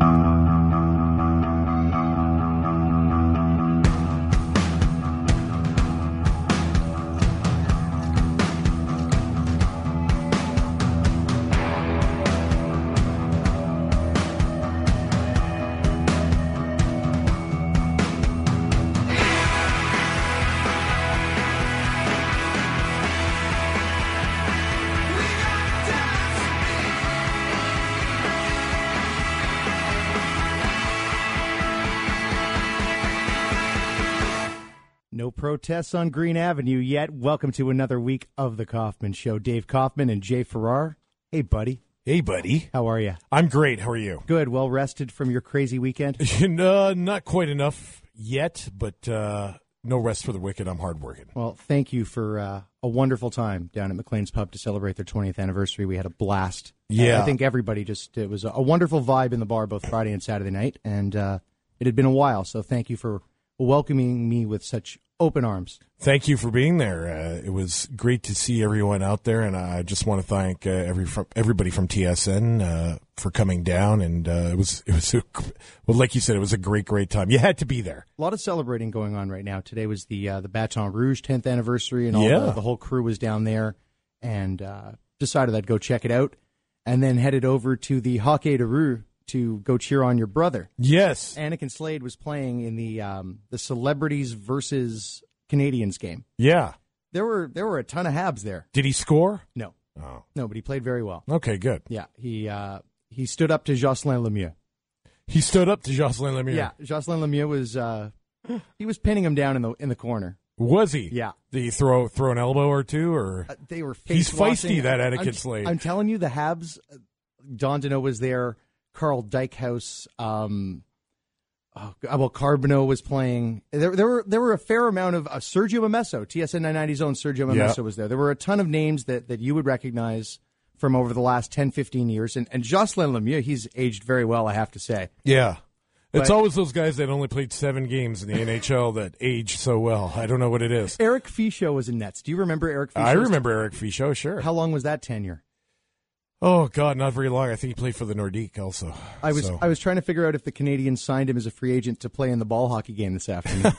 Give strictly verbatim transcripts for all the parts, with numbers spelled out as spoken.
No protests on Green Avenue yet. Welcome to another week of The Kaufman Show. Dave Kaufman and Jay Farrar. Hey, buddy. Hey, buddy. How are you? I'm great. How are you? Good. Well rested from your crazy weekend? uh, not quite enough yet, but uh, no rest for the wicked. I'm hardworking. Well, thank you for uh, a wonderful time down at McLean's Pub to celebrate their twentieth anniversary. We had a blast. Yeah. Uh, I think everybody just, it was a wonderful vibe in the bar both Friday and Saturday night, and uh, it had been a while, so thank you for welcoming me with such open arms. Thank you for being there. Uh, it was great to see everyone out there, and I just want to thank uh, every from, everybody from T S N uh, for coming down. And uh, it was it was a, well, like you said, it was a great great time. You had to be there. A lot of celebrating going on right now. Today was the uh, the Baton Rouge tenth anniversary, and all Yeah. the, the whole crew was down there, and uh, decided I'd go check it out, and then headed over to the Hockey de Rue to go cheer on your brother. Yes. Anakin Slade was playing in the um, the Celebrities versus Canadians game. Yeah. There were there were a ton of Habs there. Did he score? No, Oh. no, but he played very well. Okay, good. Yeah, he uh, he stood up to Jocelyn Lemieux. He stood up to Jocelyn Lemieux. Yeah, Jocelyn Lemieux was uh, he was pinning him down in the in the corner. Was he? Yeah. Did he throw throw an elbow or two? Or Uh, they were He's face feisty, washing. that Anakin I'm, Slade. I'm telling you, the Habs. uh, Don Deneau was there. Carl Dykehouse. Um, oh, well, Carbonneau was playing. There, there were there were a fair amount of uh, Sergio Momesso. T S N nine ninety's own Sergio Momesso Yeah. was there. There were a ton of names that, that you would recognize from over the last ten, fifteen years. And, and Jocelyn Lemieux, he's aged very well, I have to say. Yeah. It's But- always those guys that only played seven games in the N H L that age so well. I don't know what it is. Eric Fichaud was in nets. Do you remember Eric Fichaud? I remember Eric Fichaud, sure. How long was that tenure? Oh, God, not very long. I think he played for the Nordique also. I was So- I was trying to figure out if the Canadians signed him as a free agent to play in the ball hockey game this afternoon.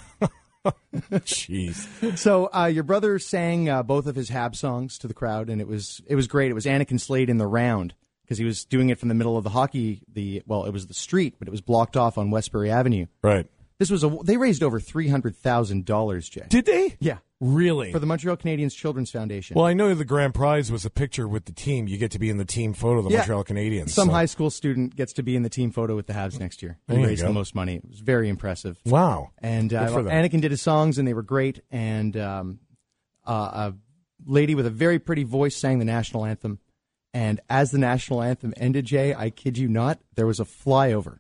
Jeez. So uh, your brother sang uh, both of his Hab songs to the crowd, and it was it was great. It was Anakin Slade in the round because he was doing it from the middle of the hockey. The well, it was the street, but it was blocked off on Westbury Avenue. Right. This was a they raised over three hundred thousand dollars, Jay. Did they? Yeah, Really? for the Montreal Canadiens Children's Foundation. Well, I know the grand prize was a picture with the team. You get to be in the team photo of the Yeah. Montreal Canadiens. Some so- high school student gets to be in the team photo with the Habs next year. He There you raised go. the most money. It was very impressive. Wow. And uh, Good for them. Anakin did his songs, and they were great. And um, uh, a lady with a very pretty voice sang the national anthem. And as the national anthem ended, Jay, I kid you not, there was a flyover.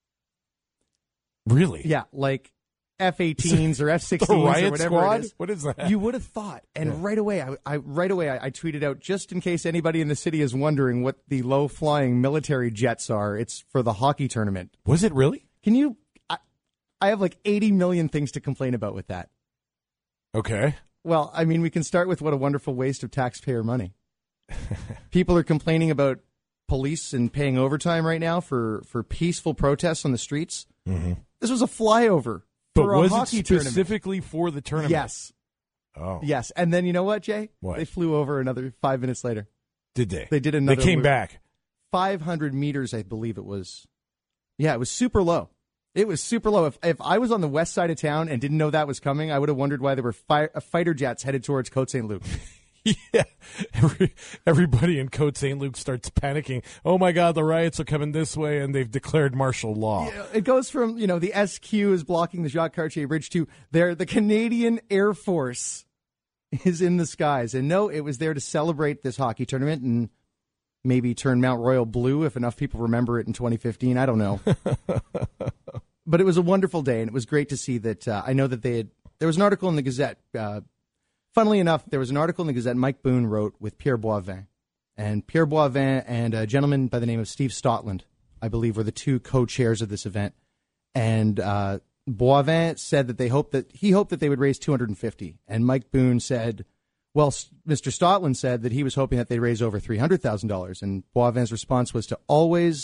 Really? Yeah, like F eighteens or F The sixteens or riot whatever squad? it is. What is that? You would have thought. And Yeah. right away, I, I right away I, I tweeted out, just in case anybody in the city is wondering what the low-flying military jets are, it's for the hockey tournament. Was it really? Can you? I, I have like eighty million things to complain about with that. Okay. Well, I mean, we can start with what a wonderful waste of taxpayer money. People are complaining about police and paying overtime right now for, for peaceful protests on the streets. Mm-hmm. This was a flyover But for a was it hockey tournament. specifically for the tournament? Yes, Oh. yes. And then you know what, Jay? What? They flew over another five minutes later. Did they? They did another They came loop. back. five hundred meters, I believe it was. Yeah, it was super low. It was super low. If if I was on the west side of town and didn't know that was coming, I would have wondered why there were fi- uh, fighter jets headed towards Côte Saint Luc. Yeah. Every, everybody in Côte Saint Luc starts panicking. Oh, my God, the riots are coming this way, and they've declared martial law. You know, it goes from, you know, the S Q is blocking the Jacques Cartier Bridge to there, the Canadian Air Force is in the skies. And no, it was there to celebrate this hockey tournament and maybe turn Mount Royal blue if enough people remember it in twenty fifteen. I don't know. But it was a wonderful day, and it was great to see that. Uh, I know that they had, there was an article in the Gazette. Uh, funnily enough, there was an article in the Gazette Mike Boone wrote with Pierre Boivin. And Pierre Boivin and a gentleman by the name of Steve Stotland, I believe, were the two co-chairs of this event. And uh, Boivin said that they hoped that he hoped that they would raise two hundred fifty. And Mike Boone said, well, S- Mister Stotland said that he was hoping that they'd raise over three hundred thousand dollars. And Boivin's response was to always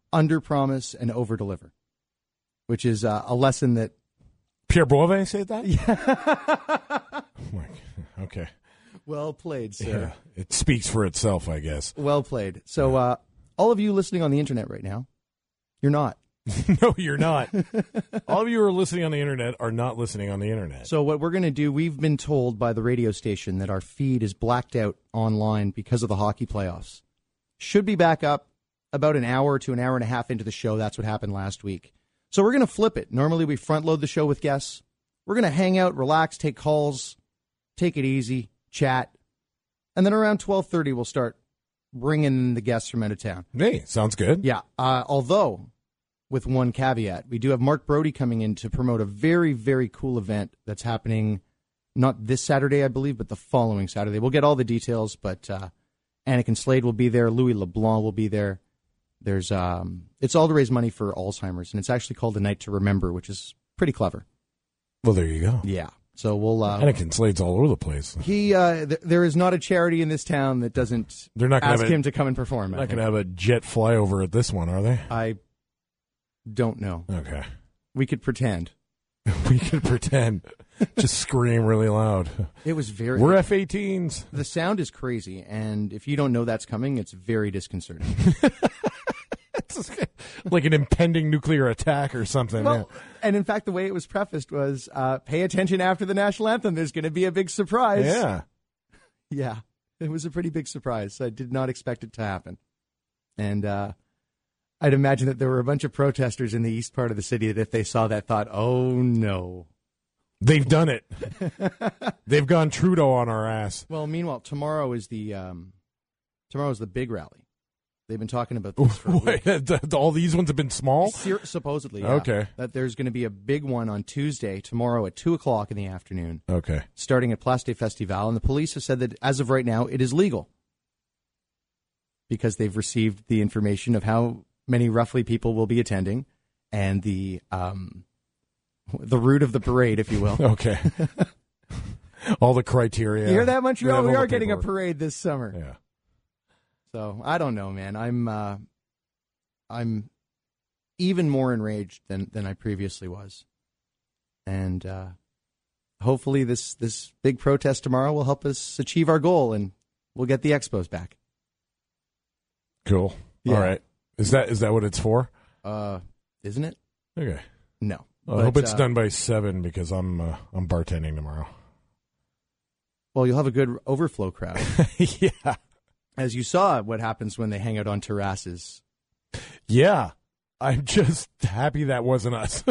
under-promise and over-deliver, which is uh, a lesson that... Pierre Boivin said that? Yeah. Oh my, okay. Well played, sir. Yeah, it speaks for itself, I guess. Well played. So uh, all of you listening on the internet right now, you're not. No, you're not. All of you who are listening on the internet are not listening on the internet. So what we're going to do, we've been told by the radio station that our feed is blacked out online because of the hockey playoffs. Should be back up about an hour to an hour and a half into the show. That's what happened last week. So we're going to flip it. Normally we front load the show with guests. We're going to hang out, relax, take calls, take it easy, chat. And then around twelve thirty, we'll start bringing the guests from out of town. Hey, sounds good. Yeah. Uh, although, with one caveat, we do have Mark Brody coming in to promote a very, very cool event that's happening not this Saturday, I believe, but the following Saturday. We'll get all the details, but uh, Anakin Slade will be there. Louis LeBlanc will be there. There's um, it's all to raise money for Alzheimer's, and it's actually called A Night to Remember, which is pretty clever. Well, there you go. Yeah. So we'll. Uh, Anakin Slade's all over the place. He, uh, th- there is not a charity in this town that doesn't They're not gonna ask have a, him to come and perform. Not going to have a jet flyover at this one, are they? I don't know. Okay. We could pretend. We could pretend. Just scream really loud. It was very. We're F eighteens. The sound is crazy, and if you don't know that's coming, it's very disconcerting. It's like an impending nuclear attack or something. Well, yeah. And in fact, the way it was prefaced was, uh, pay attention after the national anthem. There's going to be a big surprise. Yeah. Yeah. It was a pretty big surprise. I did not expect it to happen. And uh, I'd imagine that there were a bunch of protesters in the east part of the city that if they saw that thought, oh, no. They've done it. They've gone Trudeau on our ass. Well, meanwhile, tomorrow is the um, tomorrow is the big rally. They've been talking about this for a week. Wait, all these ones have been small? Ser- supposedly, yeah. Okay. That there's going to be a big one on Tuesday, tomorrow at two o'clock in the afternoon. Okay. Starting at Place des Festivals. And the police have said that as of right now, it is legal. Because they've received the information of how many roughly people will be attending and the um, the route of the parade, if you will. Okay. All the criteria. You hear that, Montreal? Yeah, we all are the getting a paperwork. parade this summer. Yeah. So I don't know, man. I'm uh, I'm even more enraged than, than I previously was, and uh, hopefully this this big protest tomorrow will help us achieve our goal, and we'll get the Expos back. Cool. Yeah. All right. Is that is that what it's for? Uh, isn't it? Okay. No. Well, But, I hope it's uh, done by seven because I'm uh, I'm bartending tomorrow. Well, you'll have a good overflow crowd. Yeah. As you saw what happens when they hang out on terraces. Yeah. I'm just happy that wasn't us.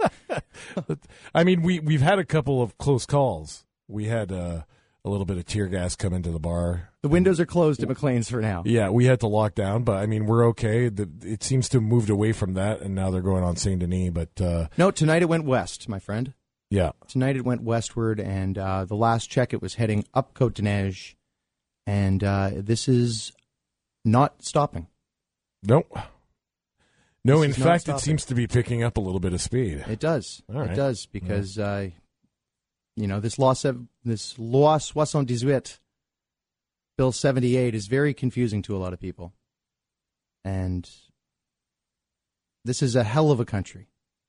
I mean, we, we've had a couple of close calls. We had uh, a little bit of tear gas come into the bar. The windows are closed at McLean's for now. Yeah, we had to lock down, but I mean, we're okay. The, it seems to have moved away from that, and now they're going on Saint Denis. But uh, No, tonight it went west, my friend. yeah, Tonight it went westward, and uh, the last check it was heading up Côte de Neige, and uh, this is not stopping. no, no. This In is not fact, it stopping. seems to be picking up a little bit of speed. It does. All right. It does because uh, you know this law sev- this loi soixante-dix-huit, Bill seventy-eight is very confusing to a lot of people, and this is a hell of a country.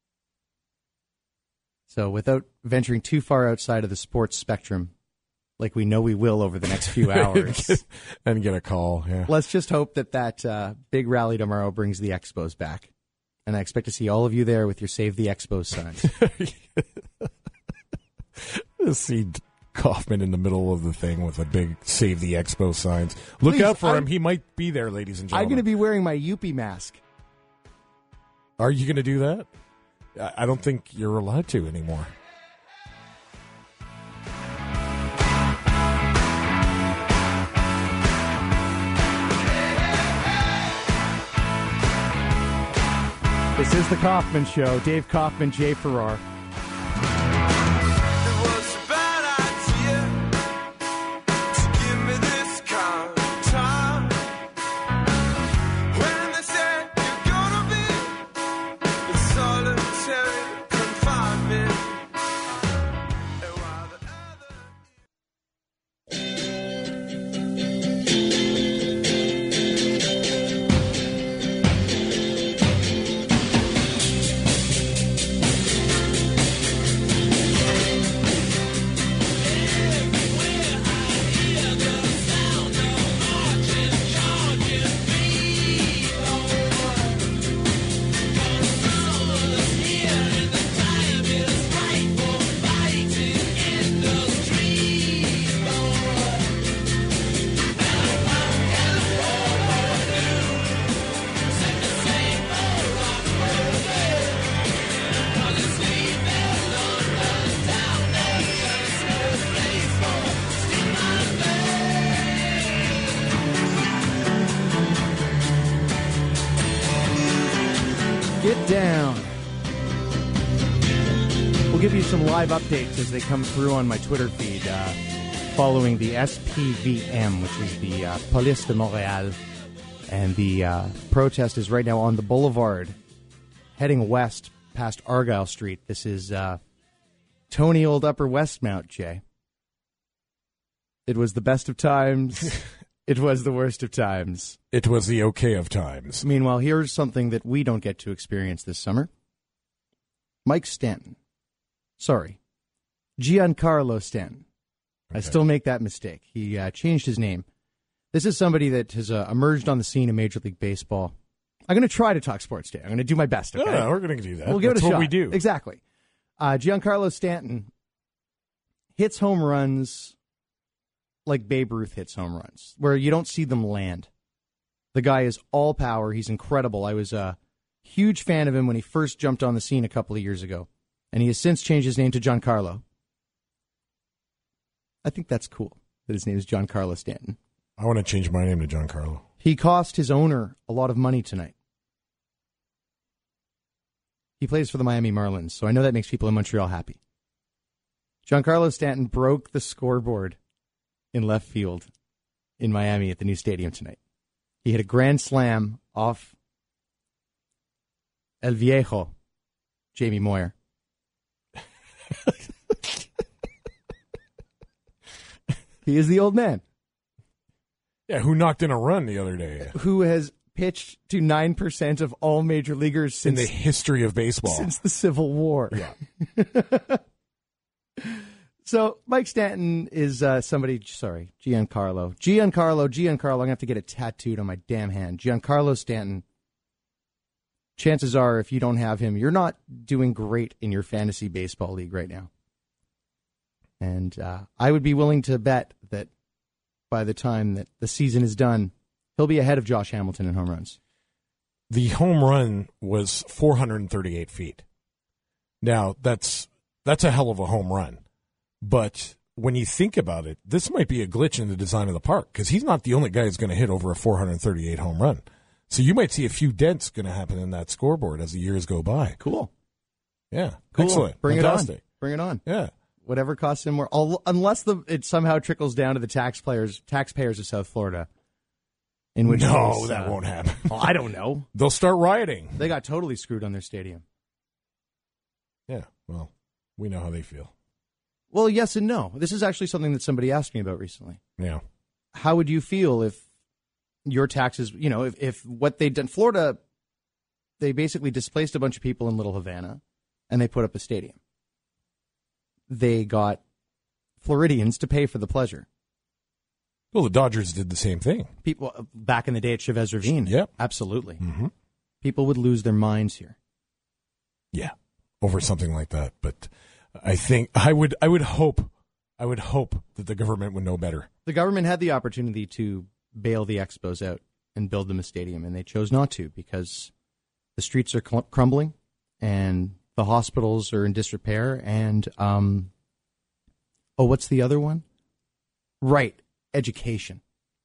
So, without venturing too far outside of the sports spectrum, like we know we will over the next few hours, And get a call. Yeah. let's just hope that that uh, big rally tomorrow brings the Expos back. And I expect to see all of you there with your Save the Expos signs. See Kaufman in the middle of the thing with a big "Save the Expo" signs. Look Please, out for I'm- him. He might be there, ladies and I'm gentlemen. going to be wearing my Yuppie mask. Are you going to do that? I I don't think you're allowed to anymore. This is the Kaufman Show. Dave Kaufman, Jay Farrar. It was a bad idea to give me this kind of time. When they said you're gonna be in solitary confinement. And while the other Get down. We'll give you some live updates as they come through on my Twitter feed uh, following the S P V M, which is the uh, Police de Montréal. And the uh, protest is right now on the boulevard, heading west past Argyle Street. This is uh, Tony Old Upper Westmount, Jay. It was the best of times. It was the worst of times. It was the okay of times. Meanwhile, here's something that we don't get to experience this summer. Mike Stanton. Sorry. Giancarlo Stanton. Okay. I still make that mistake. He uh, changed his name. This is somebody that has uh, emerged on the scene in Major League Baseball. I'm going to try to talk sports today. I'm going to do my best. Okay? Yeah, we're going to do that. We'll give That's it a what shot. we do. Exactly. Uh, Giancarlo Stanton hits home runs like Babe Ruth hits home runs, where you don't see them land. The guy is all power. He's incredible. I was a huge fan of him when he first jumped on the scene a couple of years ago, and he has since changed his name to Giancarlo. I think that's cool that his name is Giancarlo Stanton. I want to change my name to Giancarlo. He cost his owner a lot of money tonight. He plays for the Miami Marlins, so I know that makes people in Montreal happy. Giancarlo Stanton broke the scoreboard in left field in Miami at the new stadium tonight. He hit a grand slam off El Viejo, Jamie Moyer. He is the old man. Yeah, who knocked in a run the other day? Who has pitched to nine percent of all major leaguers since in the history of baseball. Since the Civil War. Yeah. So Mike Stanton is uh, somebody, sorry, Giancarlo. Giancarlo, Giancarlo, I'm going to have to get it tattooed on my damn hand. Giancarlo Stanton. Chances are, if you don't have him, you're not doing great in your fantasy baseball league right now. And uh, I would be willing to bet that by the time that the season is done, he'll be ahead of Josh Hamilton in home runs. The home run was four hundred thirty-eight feet. Now, that's that's a hell of a home run. But when you think about it, this might be a glitch in the design of the park, because he's not the only guy who's going to hit over a four hundred thirty-eight home run. So you might see a few dents going to happen in that scoreboard as the years go by. Cool. Yeah. Cool. Excellent. Bring Fantastic. it on. Bring it on. Yeah. Whatever costs him more, unless the it somehow trickles down to the taxpayers taxpayers of South Florida. In which no, case, that uh, won't happen. Well, I don't know. They'll start rioting. They got totally screwed on their stadium. Yeah, well, we know how they feel. Well, yes and no. This is actually something that somebody asked me about recently. Yeah. How would you feel if your taxes, you know, if, if what they'd done, Florida, they basically displaced a bunch of people in Little Havana and they put up a stadium. They got Floridians to pay for the pleasure. Well, the Dodgers did the same thing. People back in the day at Chavez Ravine. Yep. Absolutely. Mm-hmm. People would lose their minds here. Yeah, over something like that. But I think I would I would hope I would hope that the government would know better. The government had the opportunity to bail the Expos out and build them a stadium, and they chose not to because the streets are cl- crumbling and the hospitals are in disrepair. And, um, oh, what's the other one? Right, education.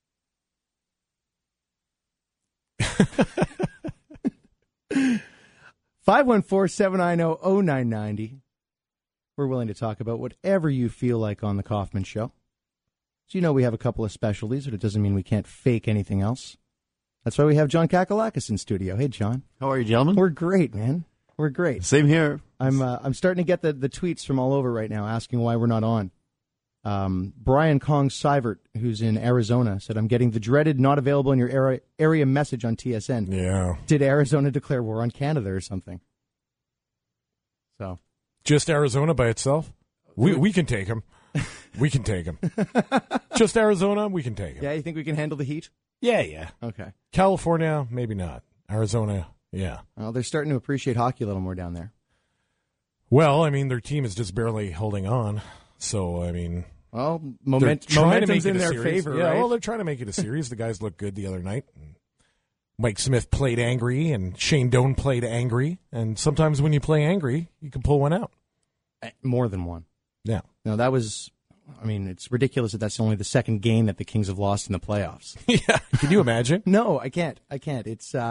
five one four, seven nine zero, zero nine nine zero. We're willing to talk about whatever you feel like on the Kaufman Show. So you know we have a couple of specialties, but it doesn't mean we can't fake anything else. That's why we have John Kakalakis in studio. Hey, John. How are you, gentlemen? We're great, man. We're great. Same here. I'm uh, I'm starting to get the, the tweets from all over right now asking why we're not on. Um, Brian Kong Sivert, who's in Arizona, said, I'm getting the dreaded not available in your area, area message on T S N. Yeah. Did Arizona declare war on Canada or something? So, just Arizona by itself? We we can take them. We can take them. Just Arizona, we can take them. Yeah, you think we can handle the heat? Yeah, yeah. Okay. California, maybe not. Arizona, yeah. Well, they're starting to appreciate hockey a little more down there. Well, I mean, their team is just barely holding on. So, I mean, well, moment, they're trying to momentum's make it in a their series. favor, yeah, right? well, they're trying to make it a series. The guys looked good the other night. Mike Smith played angry, and Shane Doan played angry. And sometimes when you play angry, you can pull one out. More than one. Yeah. No, that was, I mean, it's ridiculous that that's only the second game that the Kings have lost in the playoffs. Yeah. Can you imagine? No, I can't. I can't. It's, uh,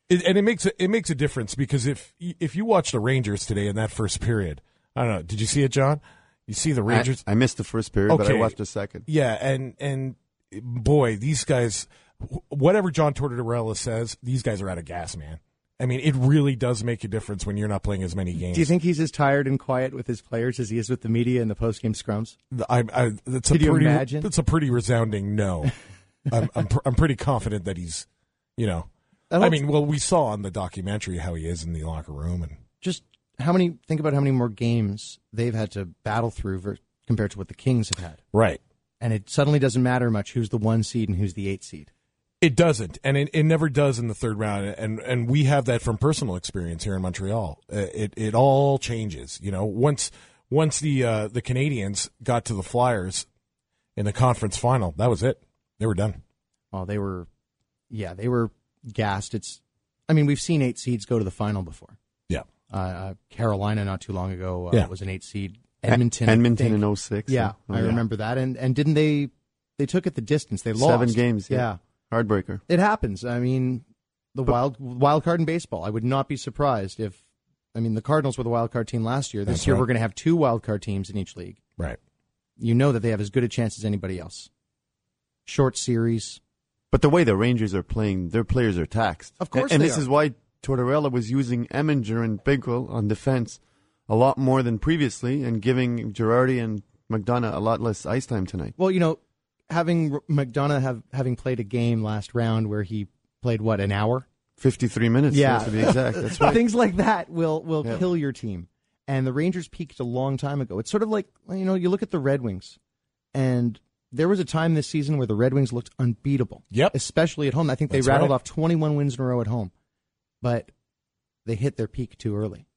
It, and it makes a, it makes a difference because if if you watch the Rangers today in that first period, I don't know, did you see it, John? You see the Rangers? I, I missed the first period, okay. but I watched the second. Yeah, and and boy, these guys, whatever John Tortorella says, these guys are out of gas, man. I mean, it really does make a difference when you're not playing as many games. Do you think he's as tired and quiet with his players as he is with the media in the post-game scrums? I, I, that's Could a you pretty, imagine? That's a pretty resounding no. I'm I'm, pr- I'm pretty confident that he's, you know, I, I mean, well, we saw on the documentary how he is in the locker room, and just how many. Think about how many more games they've had to battle through ver- compared to what the Kings have had. Right. And it suddenly doesn't matter much who's the one seed and who's the eight seed. It doesn't, and it, it never does in the third round, and and we have that from personal experience here in Montreal. Uh, It it all changes, you know. Once once the uh, the Canadians got to the Flyers in the conference final, that was it. They were done. Oh, they were, yeah, they were gassed. It's, I mean, we've seen eight seeds go to the final before. Yeah, uh, uh, Carolina not too long ago uh, Yeah. was an eight seed. Edmonton, I Edmonton think. in oh six. Yeah, Oh, I yeah. remember that. And and didn't they? They took it the distance. They lost Seven games. Yeah. yeah. Heartbreaker. It happens. I mean, the But- wild wild card in baseball. I would not be surprised if, I mean, the Cardinals were the wild card team last year. This That's year right. we're going to have two wild card teams in each league. right. You know that they have as good a chance as anybody else. Short series. But the way the Rangers are playing, their players are taxed. Of course And, and they this are. is why Tortorella was using Eminger and Bickle on defense a lot more than previously and giving Girardi and McDonough a lot less ice time tonight. Well, you know, having R- McDonough have having played a game last round where he played what, an hour? fifty-three minutes, Yeah. to be exact. That's right. Things like that will will Yeah. kill your team. And the Rangers peaked a long time ago. It's sort of like, you know, you look at the Red Wings, and there was a time this season where the Red Wings looked unbeatable. Yep. Especially at home. I think they That's rattled right. off twenty-one wins in a row at home. But they hit their peak too early.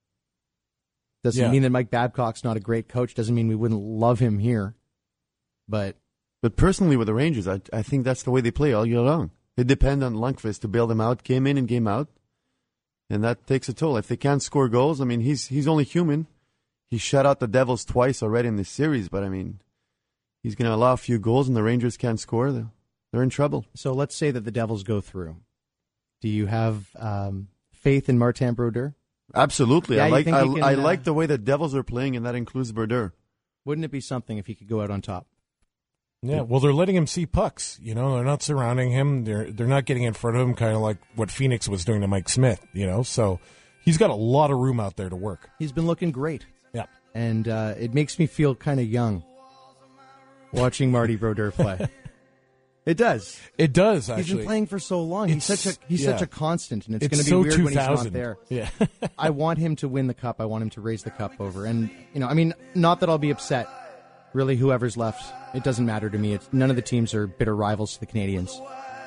Doesn't Yeah. mean that Mike Babcock's not a great coach. Doesn't mean we wouldn't love him here. But But personally, with the Rangers, I, I think that's the way they play all year long. They depend on Lundqvist to bail them out, game in and game out, and that takes a toll. If they can't score goals, I mean, he's he's only human. He shut out the Devils twice already in this series, but I mean, he's going to allow a few goals, and the Rangers can't score. They're, they're in trouble. so let's say that the Devils go through. Do you have um, faith in Martin Brodeur? Absolutely, Yeah, I you like think I, he can, I uh, like the way the Devils are playing, and that includes Brodeur. Wouldn't it be something if he could go out on top? Yeah, well, they're letting him see pucks. You know, they're not surrounding him. They're they're not getting in front of him, kind of like what Phoenix was doing to Mike Smith. You know, so he's got a lot of room out there to work. He's been looking great. Yeah, And uh, it makes me feel kind of young watching Marty Brodeur play. It does. it does. He's Actually, been playing for so long. He's It's- such a he's yeah. such a constant, and it's, It's going to be so weird two when he's not thousand. there. Yeah. I want him to win the cup. I want him to raise the cup over. And you know, I mean, not that I'll be upset. Really, whoever's left, it doesn't matter to me. It's, none of the teams are bitter rivals to the Canadians.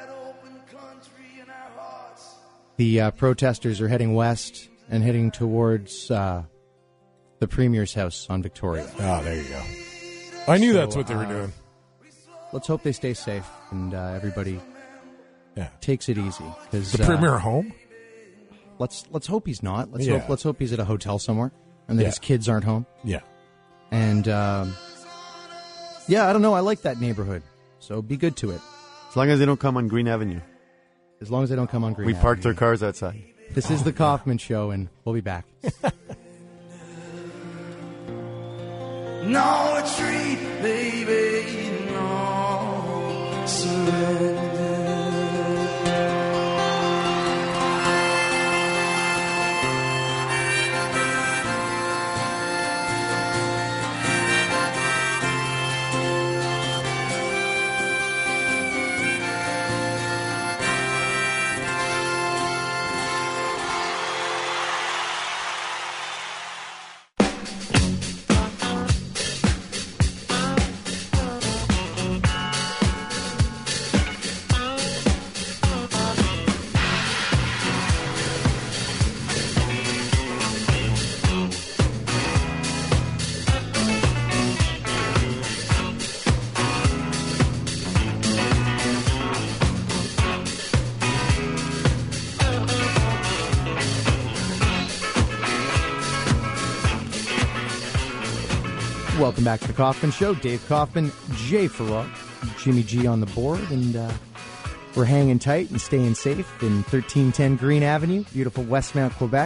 The uh, protesters are heading west and heading towards uh, the Premier's house on Victoria. Oh, there you go. I knew So, that's what they were uh, doing. Let's hope they stay safe and uh, everybody Yeah. takes it easy. Cause, The uh, Premier home? Let's let's hope he's not. Let's Yeah. hope let's hope he's at a hotel somewhere and that Yeah. his kids aren't home. Yeah. And um, yeah, I don't know. I like that neighborhood, so be good to it. As long as they don't come on Green Avenue. As long as they don't come on Green. We parked their Avenue. cars outside. This is the Kaufman Show, and we'll be back. No retreat, baby, no surrender. Welcome back to the Kaufman Show. Dave Kaufman, Jay Farrar, Jimmy G on the board, and uh, We're hanging tight and staying safe in thirteen ten Green Avenue, beautiful Westmount, Quebec.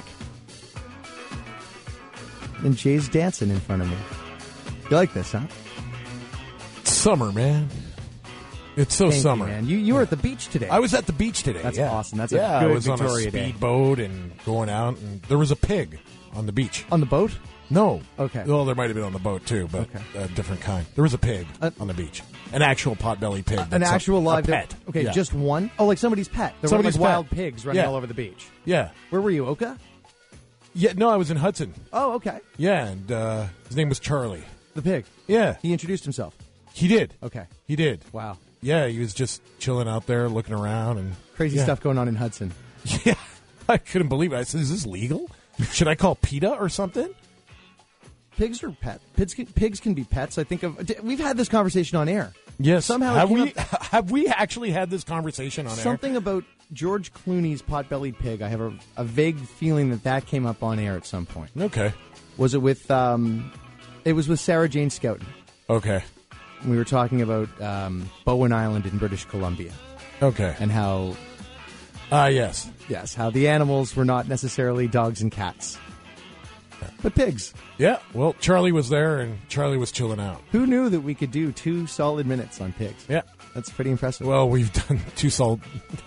And Jay's dancing in front of me. You like this, huh? Summer, man. It's so Thank summer. you, man. You, you were at the beach today. I was at the beach today. That's yeah. awesome. That's a yeah, good I was on a Victoria Day. speedboat and going out, and there was a pig on the beach. On the boat? No. Okay. Well, there might have been on the boat, too, but Okay. a different kind. There was a pig Uh, on the beach. An actual potbelly pig. An that's a- actual live a pet. Okay, Yeah. just one? Oh, like somebody's pet. There Somebody's were like wild pet. pigs running Yeah. all over the beach. Yeah. Where were you, Oka? Yeah, no, I was in Hudson. Oh, okay. Yeah, and uh, his name was Charlie. The pig. Yeah. He introduced himself. He did. Okay. He did. Wow. Yeah, he was just chilling out there, looking around, and Crazy yeah. stuff going on in Hudson. Yeah, I couldn't believe it. I said, "Is this legal? Should I call PETA or something?" Pigs are pet. Pigs can, pigs can be pets. I think of. We've had this conversation on air. Yes. Somehow it have came we up- have we actually had this conversation on Something about George Clooney's pot-bellied pig. I have a, a vague feeling that that came up on air at some point. air? Okay. Was it with? Um, it was with Sarah Jane Scouten. Okay. We were talking about um, Bowen Island in British Columbia Okay. and how Ah, yes. yes, how the animals were not necessarily dogs and cats, but pigs. Yeah. Well, Charlie was there, and Charlie was chilling out. Who knew that we could do two solid minutes on pigs? Yeah. That's pretty impressive. Well, we've done two solid.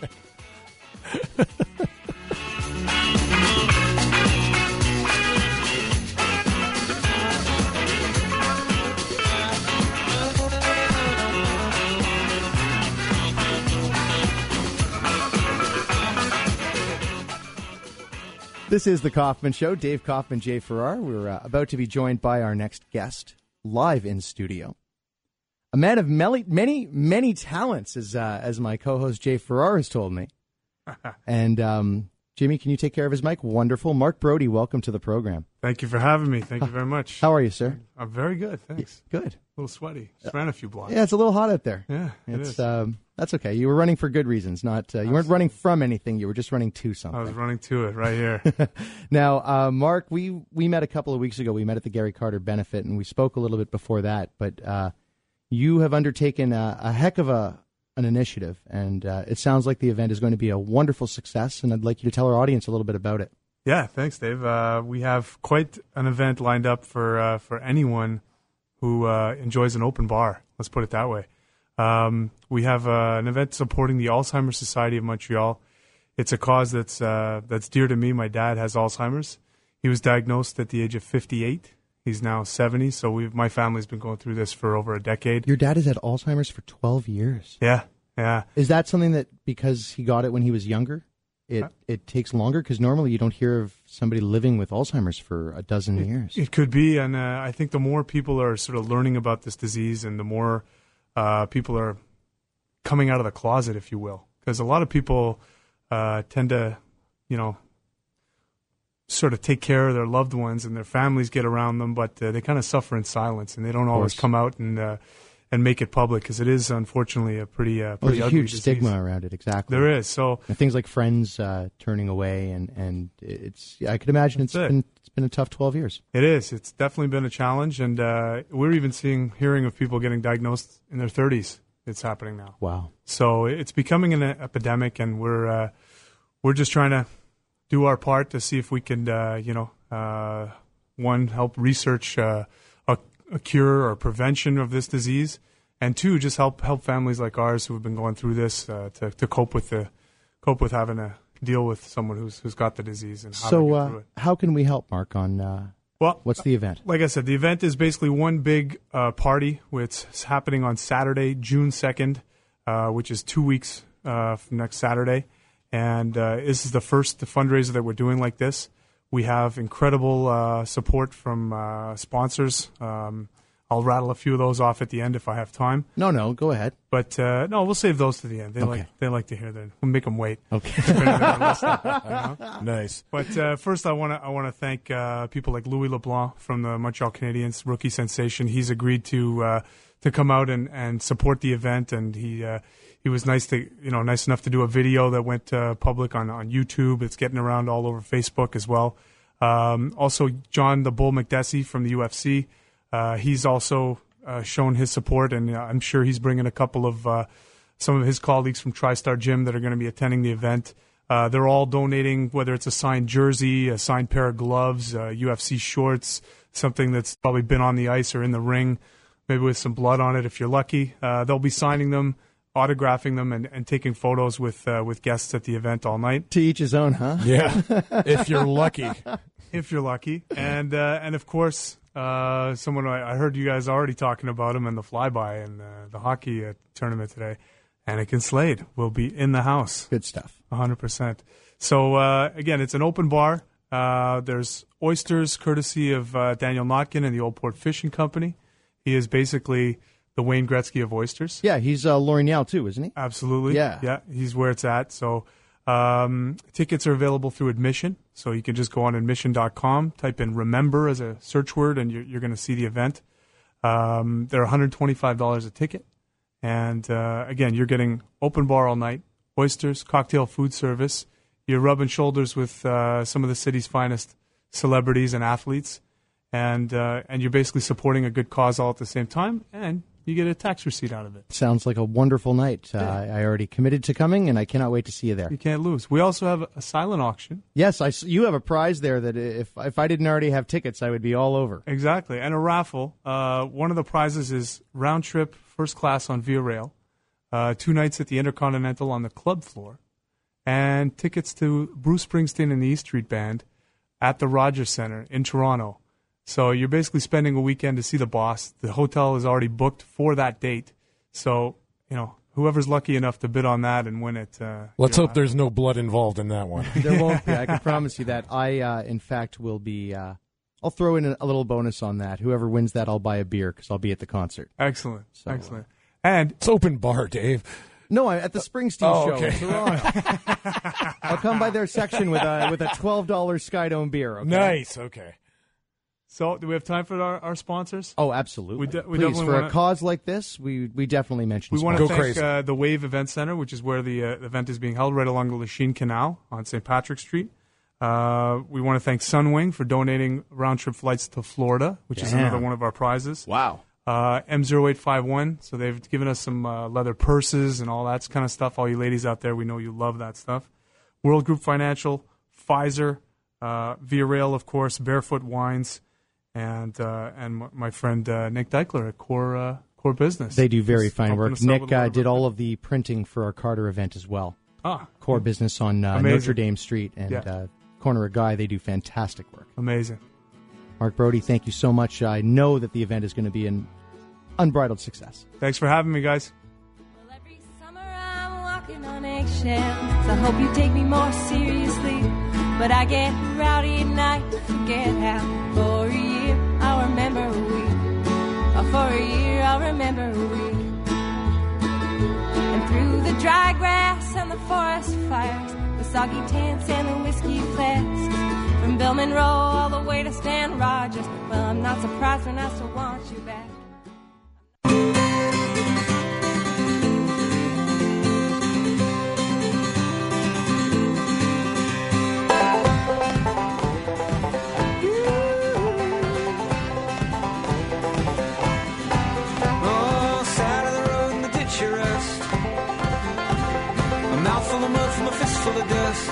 This is the Kaufman Show. Dave Kaufman, Jay Farrar. We're uh, about to be joined by our next guest live in studio. A man of many, many, many talents, as uh, as my co-host Jay Farrar has told me. And um, Jimmy, can you take care of his mic? Wonderful. Mark Brody, welcome to the program. Thank you for having me. Thank you very much. How are you, sir? I'm very good, thanks. Good. A little sweaty. Just ran a few blocks. Yeah, it's a little hot out there. Yeah, it it's is. um, that's okay. You were running for good reasons. Not uh, you weren't running from anything. You were just running to something. I was running to it right here. Now, uh, Mark, we we met a couple of weeks ago. We met at the Gary Carter benefit, and we spoke a little bit before that. But uh, you have undertaken a, a heck of a an initiative, and uh, it sounds like the event is going to be a wonderful success. And I'd like you to tell our audience a little bit about it. Yeah, thanks, Dave. Uh, we have quite an event lined up for uh, for anyone who uh, enjoys an open bar. Let's put it that way. Um, we have uh, an event supporting the Alzheimer's Society of Montreal. It's a cause that's uh, that's dear to me. My dad has Alzheimer's. He was diagnosed at the age of fifty-eight. He's now seventy. So we've my family's been going through this for over a decade. Your dad has had Alzheimer's for twelve years. Yeah, yeah. Is that something that because he got it when he was younger, it it takes longer? Because normally you don't hear of somebody living with Alzheimer's for a dozen years. It could be, and uh, I think the more people are sort of learning about this disease, and the more uh, people are coming out of the closet, if you will, because a lot of people uh, tend to, you know, sort of take care of their loved ones, and their families get around them, but uh, they kind of suffer in silence, and they don't always course. come out and uh, and make it public, because it is unfortunately a pretty uh, Well, pretty there's a ugly huge disease. stigma around it. Exactly. There is. So And things like friends uh, turning away, and, and it's I could imagine it's That's it. been it's been a tough twelve years. it is. It's definitely been a challenge, and uh, we're even seeing, hearing of people getting diagnosed in their thirties. It's happening now. Wow. So it's becoming an epidemic, and we're uh, we're just trying to do our part to see if we can, uh, you know, uh, one, help research uh, a, a cure or prevention of this disease, and two, just help help families like ours who have been going through this uh, to to cope with the cope with having to deal with someone who's who's got the disease and how to So get uh, through it. how can we help, Mark? On uh, Well, what's the event? like I said, the event is basically one big uh, party. It's happening on Saturday, June second, uh, which is two weeks uh, from next Saturday. And uh, this is the first fundraiser that we're doing like this. We have incredible uh, support from uh, sponsors. Um, I'll rattle a few of those off at the end if I have time. No, no, go ahead. But uh, no, we'll save those to the end. They Okay. like they like to hear that. We'll make them wait. Okay. Nice. But uh, first, I want to I want to thank uh, people like Louis LeBlanc from the Montreal Canadiens, rookie sensation. He's agreed to uh, to come out and, and support the event, and he uh, he was nice to you know nice enough to do a video that went uh, public on, on YouTube. It's getting around all over Facebook as well. Um, also, John the Bull McDessie from the U F C. Uh, he's also uh, shown his support, and uh, I'm sure he's bringing a couple of uh, some of his colleagues from TriStar Gym that are going to be attending the event. Uh, they're all donating, whether it's a signed jersey, a signed pair of gloves, uh, U F C shorts, something that's probably been on the ice or in the ring, maybe with some blood on it if you're lucky. Uh, they'll be signing them, autographing them, and, and taking photos with uh, with guests at the event all night. To each his own, huh? Yeah, if you're lucky. If you're lucky. And, uh, and of course, uh, someone I, I heard you guys already talking about him in the flyby and uh, the hockey uh, tournament today. Anakin Slade will be in the house. Good stuff. one hundred percent. So, uh, again, it's an open bar. Uh, there's oysters courtesy of uh, Daniel Notkin and the Old Port Fishing Company. He is basically the Wayne Gretzky of oysters. Yeah, he's uh, L'Oreal too, isn't he? Absolutely. Yeah. Yeah, he's where it's at. So um, tickets are available through admission. So you can just go on admission dot com, type in Remember as a search word, and you're, you're going to see the event. Um, they're one hundred twenty-five dollars a ticket. And, uh, again, you're getting open bar all night, oysters, cocktail food service. You're rubbing shoulders with uh, some of the city's finest celebrities and athletes. And uh, and you're basically supporting a good cause all at the same time. And you get a tax receipt out of it. Sounds like a wonderful night. Uh, Yeah. I already committed to coming, and I cannot wait to see you there. You can't lose. We also have a silent auction. Yes, I s you have a prize there that if if I didn't already have tickets, I would be all over. Exactly. And a raffle. Uh, one of the prizes is round trip first class on Via Rail, uh, two nights at the Intercontinental on the club floor, and tickets to Bruce Springsteen and the E Street Band at the Rogers Centre in Toronto. So you're basically spending a weekend to see the boss. The hotel is already booked for that date. So, you know, whoever's lucky enough to bid on that and win it. Uh, Let's you're hope there's no blood involved in that one. There won't be. I can promise you that. I, uh, in fact, will be. Uh, I'll throw in a, a little bonus on that. Whoever wins that, I'll buy a beer because I'll be at the concert. Excellent. So, uh, Excellent. And It's open bar, Dave. No, I, at the Springsteen Oh, show okay. in Toronto. I'll come by their section with a with a twelve dollar Skydome beer. Okay? Nice. Okay. so do we have time for our, our sponsors? Oh, absolutely. We de- we Please, definitely for wanna- a cause like this, we we definitely mention. We want sponsors. to Go thank crazy. uh, the Wave Event Center, which is where the uh, event is being held, right along the Lachine Canal on Saint Patrick Street. Uh, we want to thank Sunwing for donating round-trip flights to Florida, which is Damn. another one of our prizes. Wow. Uh, M zero eight five one, so they've given us some uh, leather purses and all that kind of stuff. All you ladies out there, we know you love that stuff. World Group Financial, Pfizer, uh, Via Rail, of course, Barefoot Wines, and uh, and m- my friend uh, Nick Deichler at Core uh, Core Business. They do very He's fine helping work. us out Nick with a uh, little did bit. all of the printing for our Carter event as well. Ah, Core Business on uh, Amazing. Notre Dame Street and Yeah. uh, corner of Guy. They do fantastic work. amazing. Mark Brody, thank you so much. I know that the event is going to be an unbridled success. Thanks for having me, guys. Well, every summer I'm walking on eggshells. I hope you take me more seriously. But I get rowdy at night, forget how. For a year, I'll remember a week. Oh, for a year, I'll remember a week. And through the dry grass and the forest fires, the soggy tents and the whiskey flasks, from Billman Row all the way to Stan Rogers. Well, I'm not surprised when I still want you back. Oh, side of the road in the ditch you rust. A mouthful of mud from a fistful of dust.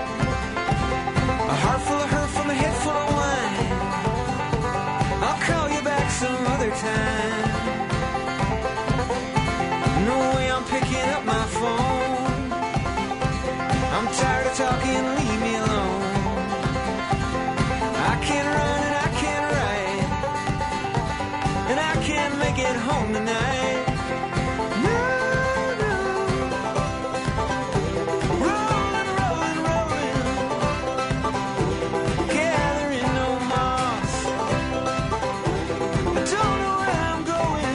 A heart full of hurt from a head full of wine. I'll call you back some other time. No way I'm picking up my phone. I'm tired of talking, leave me alone. I can't run and I can't ride, and I can't make it home tonight. No, no. Rolling, rolling, rolling, gathering no moss. I don't know where I'm going,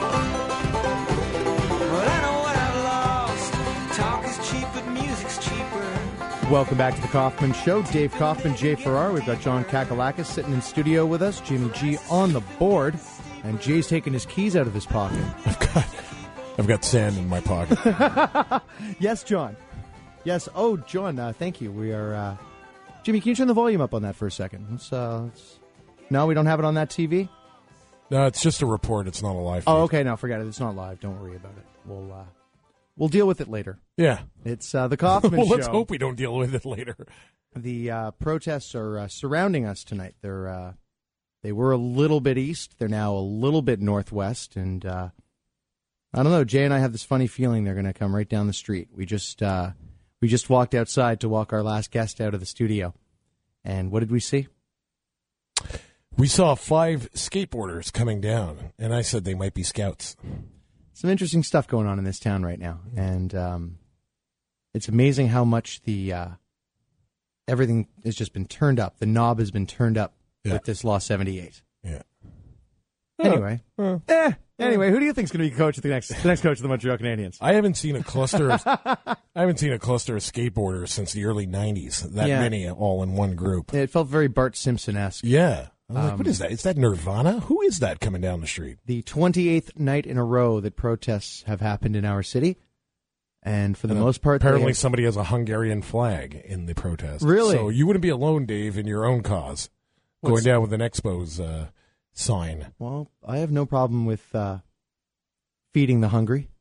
but I know what I've lost. Talk is cheap, but music's cheaper. Welcome back to the Kaufman Show. Dave Kaufman, Jay Farrar. We've got John Kakalakis sitting in studio with us. Jimmy G on the board. And Jay's taking his keys out of his pocket. I've got, I've got sand in my pocket. Yes, John. Yes. Oh, John, uh, thank you. We are... Uh... Jimmy, can you turn the volume up on that for a second? Let's, uh, let's... No, we don't have it on that T V? No, it's just a report. It's not a live. Oh, feed. okay. No, forget it. It's not live. Don't worry about it. We'll, uh, We'll deal with it later. Yeah. It's uh, the Kaufman well, Show. let's hope we don't deal with it later. The uh, protests are uh, surrounding us tonight. They're uh, they were a little bit east. They're now a little bit northwest, and uh, I don't know. Jay and I have this funny feeling they're going to come right down the street. We just uh, we just walked outside to walk our last guest out of the studio, and what did we see? We saw five skateboarders coming down, and I said they might be scouts. Some interesting stuff going on in this town right now, and um, it's amazing how much the uh, everything has just been turned up. The knob has been turned up Yeah. with this Law seventy-eight. Yeah. Anyway, Uh, eh, anyway, who do you think's going to be coach of the next the next coach of the Montreal Canadiens? I haven't seen a cluster. Of, I haven't seen a cluster of skateboarders since the early nineties. That Yeah. many all in one group. It felt very Bart Simpson-esque. Yeah. I'm like, Um, what is that? Is that Nirvana? Who is that coming down the street? The twenty-eighth night in a row that protests have happened in our city, and for the And most part, they apparently have- somebody has a Hungarian flag in the protest. Really? So you wouldn't be alone, Dave, in your own cause. What's- Going down with an Expos uh, sign. well, I have no problem with uh, feeding the hungry.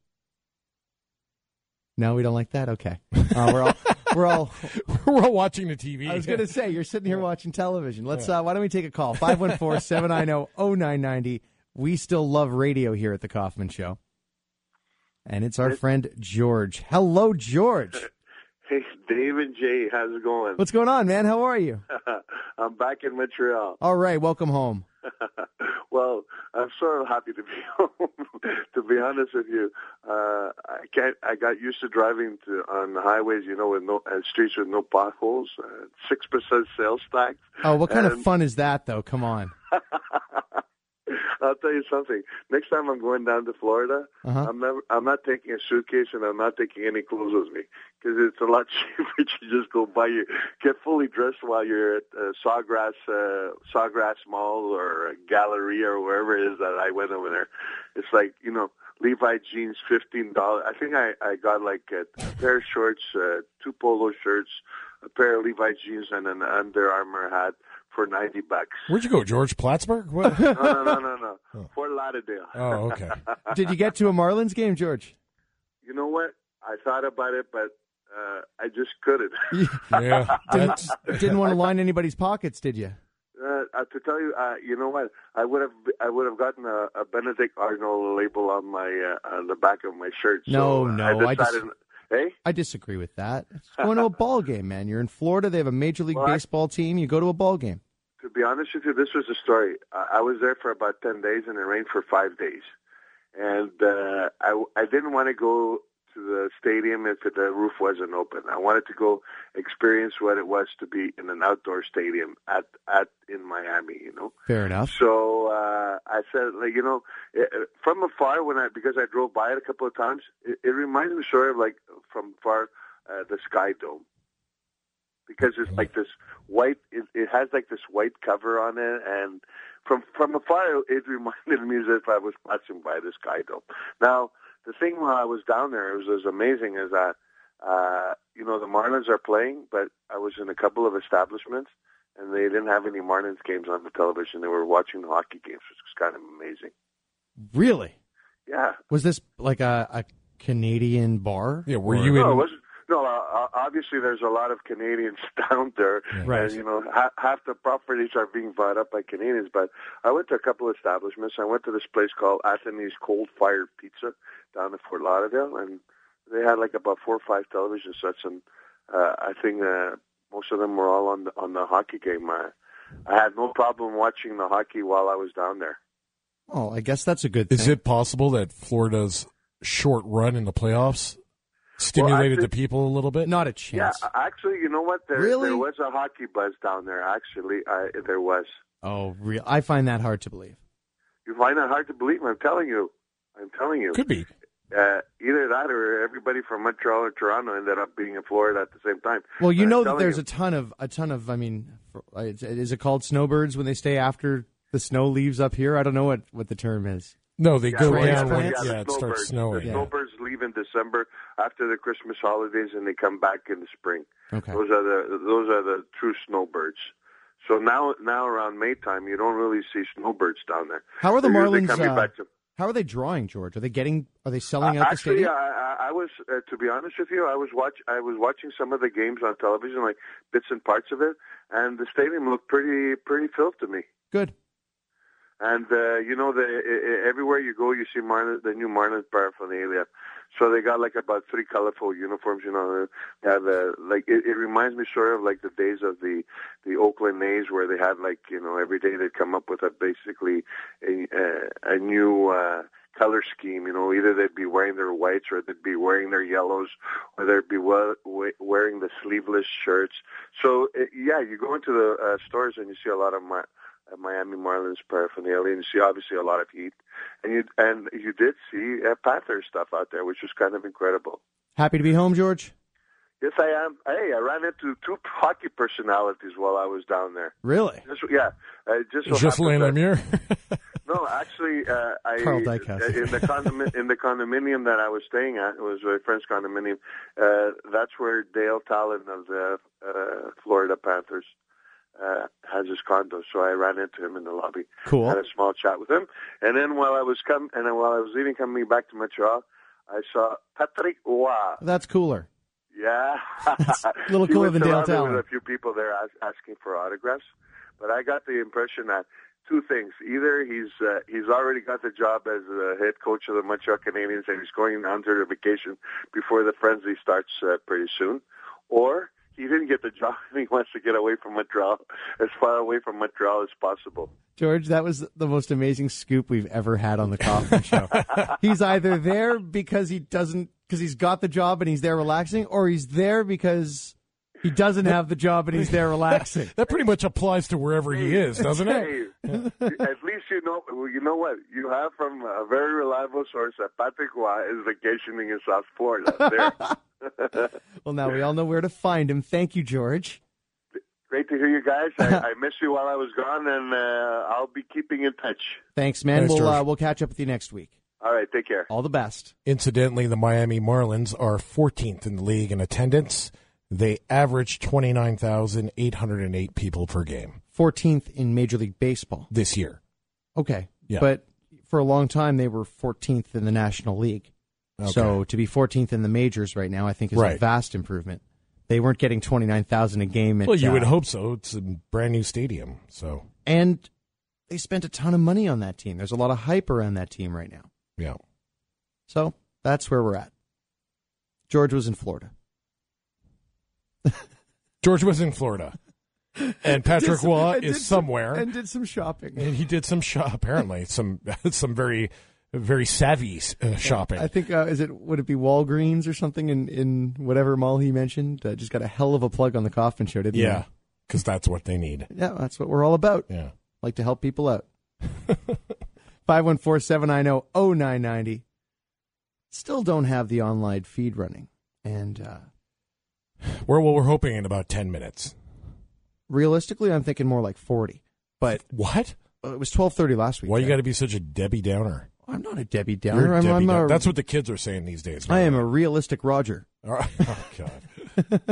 No, we don't like that. Okay, uh, we're all we're all. We're all watching the T V. I was going to say, you're sitting here watching television. Let's. Uh, why don't we take a call? five one four, seven nine zero, zero nine nine zero. We still love radio here at the Kaufman Show. And it's our friend George. Hello, George. Hey, Dave and Jay, how's it going? What's going on, man? How are you? I'm back in Montreal. All right, welcome home. Well, I'm sort of happy to be home. To be honest with you, uh, I can't. I got used to driving to on the highways, you know, with no and streets with no potholes. Six uh, percent sales tax. Oh, what kind and, of fun is that, though? Come on. I'll tell you something. Next time I'm going down to Florida, Uh-huh. I'm never. I'm not taking a suitcase and I'm not taking any clothes with me because it's a lot cheaper to just go buy your get fully dressed while you're at uh, Sawgrass uh, Sawgrass Mall or Galleria or wherever it is that I went over there. It's like you know Levi jeans, fifteen dollars. I think I I got like a pair of shorts, uh, two polo shirts, a pair of Levi jeans, and an Under Armour hat for ninety bucks. Where'd you go, George? Plattsburgh? What? No, no, no, no, no. Oh. Fort Lauderdale. Oh, okay. Did you get to a Marlins game, George? You know what? I thought about it, but uh, I just couldn't. Yeah. That's, Didn't want to line anybody's pockets, did you? Uh, uh, to tell you, uh, you know what? I would have, I would have gotten a, a Benedict Arnold label on my, uh, on the back of my shirt. No, so no, I I decided. just- Hey, I disagree with that. It's going to a ball game, man. You're in Florida. They have a Major League Well, I- Baseball team. You go to a ball game. to be honest with you, this was the story. Uh, I was there for about ten days, and it rained for five days. And uh, I, I didn't want to go to the stadium if the roof wasn't open. I wanted to go experience what it was to be in an outdoor stadium at at in Miami. You know. Fair enough. So uh, I said, like, you know, it, from afar, when I because I drove by it a couple of times, it, it reminds me sort of like from far uh, the Sky Dome, because it's like this white. It, it has like this white cover on it, and from from afar, it reminded me as if I was passing by the Sky Dome. Now, the thing while I was down there, it was, was amazing, is that uh, you know the Marlins are playing, but I was in a couple of establishments. And they didn't have any Marlins games on the television. They were watching the hockey games, which was kind of amazing. Really? Yeah. Was this like a, a Canadian bar? yeah, were Or- you in? No, it wasn't, no uh, obviously there's a lot of Canadians down there. Right. And, you know, ha- half the properties are being bought up by Canadians. But I went to a couple of establishments. I went to this place called Anthony's Cold Fire Pizza down in Fort Lauderdale. And they had like about four or five television sets. And uh, I think... Uh, most of them were all on the, on the hockey game. I, I had no problem watching the hockey while I was down there. Oh, I guess that's a good thing. Is it possible that Florida's short run in the playoffs stimulated actually- the people a little bit? Not a Yeah, chance. actually, you know what? There, Really? there was a hockey buzz down there. Actually, I, there was. Oh, real? I find that hard to believe. You find that hard to believe? I'm telling you. I'm telling you. Could be. Uh, either that or everybody from Montreal or Toronto ended up being in Florida at the same time. Well, you I'm know that telling there's you. a ton of a ton of. I mean, for- is is it called snowbirds when they stay after the snow leaves up here? I don't know what, what the term is. No, they Yeah, go well, down yeah, when yeah, yeah, the it starts snowbirds. snowing. The Yeah. snowbirds leave in December after the Christmas holidays, and they come back in the spring. Okay. Those are the those are the true snowbirds. So now now around May time, you don't really see snowbirds down there. How are the They're usually Marlins? coming Uh, back to, How are they drawing, George? Are they getting? Are they selling Uh, out the actually, stadium? I, I I was, uh, to be honest with you, I was watch I was watching some of the games on television, like bits and parts of it, and the stadium looked pretty pretty filled to me. Good. And uh, you know, the uh, everywhere you go, you see Marlin, the new Marlins paraphernalia. So they got like about three colorful uniforms. You know, they have uh, like it, it reminds me sort of like the days of the the Oakland A's, where they had like you know every day they'd come up with a basically a a, a new uh, color scheme. You know, either they'd be wearing their whites or they'd be wearing their yellows, or they'd be we- we- wearing the sleeveless shirts. So uh, yeah, you go into the uh, stores and you see a lot of Mar- uh, Miami Marlins paraphernalia, and you see obviously a lot of heat, and you and you did see uh, Panther stuff out there, which was kind of incredible. Happy to be home, George. Yes, I am. Hey, I ran into two hockey personalities while I was down there. Really? Just, yeah, uh, just so Jocelyn happened that- Lemieux. No, actually, uh, I Carl Dykhouse. uh, in the condomin- in the condominium that I was staying at, it was my friend's condominium. Uh, that's where Dale Talon of the uh, Florida Panthers uh, has his condo. So I ran into him in the lobby. Cool. Had a small chat with him, and then while I was com- and then while I was leaving, coming back to Montreal, I saw Patrick Roy. That's cooler. Yeah, a little He cooler was than Dale surrounded Talon. with a few people there as- asking for autographs, but I got the impression that two things: either he's uh, he's already got the job as the head coach of the Montreal Canadiens and he's going on to the vacation before the frenzy starts uh, pretty soon, or he didn't get the job and he wants to get away from Montreal, as far away from Montreal as possible. George, that was the most amazing scoop we've ever had on the Kaufman Show. He's either there because he doesn't, because he's got the job and he's there relaxing, or he's there because he doesn't have the job and he's there relaxing. That pretty much applies to wherever he is, doesn't it? Hey, at least you know. Well, you know what you have from a very reliable source that Patrick Roy is vacationing in South Florida. There. Well, now we all know where to find him. Thank you, George. Great to hear you guys. I, I missed you while I was gone, and uh, I'll be keeping in touch. Thanks, man. Thanks, we'll George. uh, we'll catch up with you next week. All right, take care. All the best. Incidentally, the Miami Marlins are fourteenth in the league in attendance. They average twenty-nine thousand eight hundred eight people per game fourteenth in Major League Baseball. this year. Okay. Yeah. But for a long time, they were fourteenth in the National League. Okay. So to be fourteenth in the majors right now, I think is a Right. vast improvement. They weren't getting twenty-nine thousand a game. At, Well, you would uh, hope so. It's a brand new stadium, so And they spent a ton of money on that team. There's a lot of hype around that team right now. yeah. So that's where we're at. George was in Florida. George was in Florida, and Patrick Did- Roy and did is some- somewhere, and did some shopping. and he did some shop. Apparently, some some very very savvy uh, shopping. I think uh, is it would it be Walgreens or something in, in whatever mall he mentioned? Uh, just got a hell of a plug on the Kaufman Show, didn't yeah, because that's what they need. he? Yeah, that's what we're all about. Yeah. Like to help people out. five one four, seven nine zero, zero nine nine zero. Still don't have the online feed running. And uh, We're well, we're hoping in about ten minutes. realistically, I'm thinking more like forty. But What? uh, it was twelve thirty last week. Why you Jack. got to be such a Debbie Downer? I'm not a Debbie You're Downer. a I'm, Debbie I'm Downer. a, That's what the kids are saying these days. I am a realistic Roger. All right. Oh God.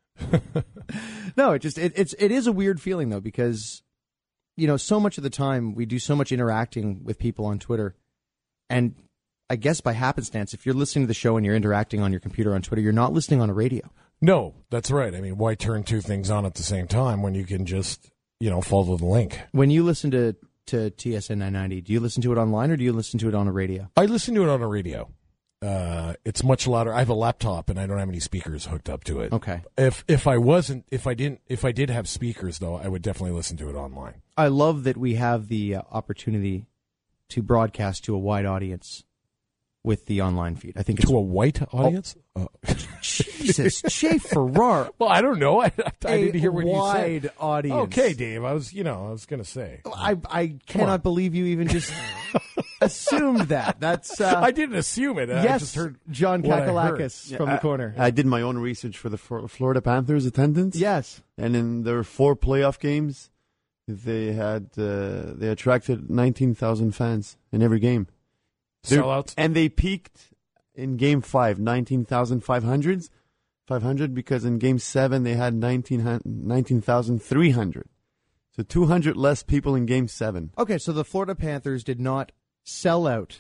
No, it just it, it's it is a weird feeling though, because you know, so much of the time we do so much interacting with people on Twitter, and I guess by happenstance, if you're listening to the show and you're interacting on your computer on Twitter, you're not listening on a radio. No, that's right. I mean, why turn two things on at the same time when you can just, you know, follow the link? When you listen to to T S N nine ninety, do you listen to it online or do you listen to it on a radio? I listen to it on a radio. Uh, it's much louder. I have a laptop and I don't have any speakers hooked up to it. Okay. If if I wasn't, if I didn't, if I did have speakers though, I would definitely listen to it online. I love that we have the uh, opportunity to broadcast to a wide audience with the online feed. I think it's To a white audience? Oh. Jesus, Jay Farrar. Well, I don't know. I, I A didn't hear what you wide said. audience. Okay, Dave. I was, you know, I was going to say. I I cannot believe you even just assumed that. That's uh, I didn't assume it. I yes, just heard John what I heard. Kakalakis from the corner. I did my own research for the Flor- Florida Panthers attendance. yes, And in their four playoff games, they had uh, they attracted nineteen thousand fans in every game. They're- Sellouts. And they peaked in game five, nineteen thousand five hundred, five hundred, because in game seven they had nineteen thousand three hundred. So two hundred less people in game seven. okay. So the Florida Panthers did not sell out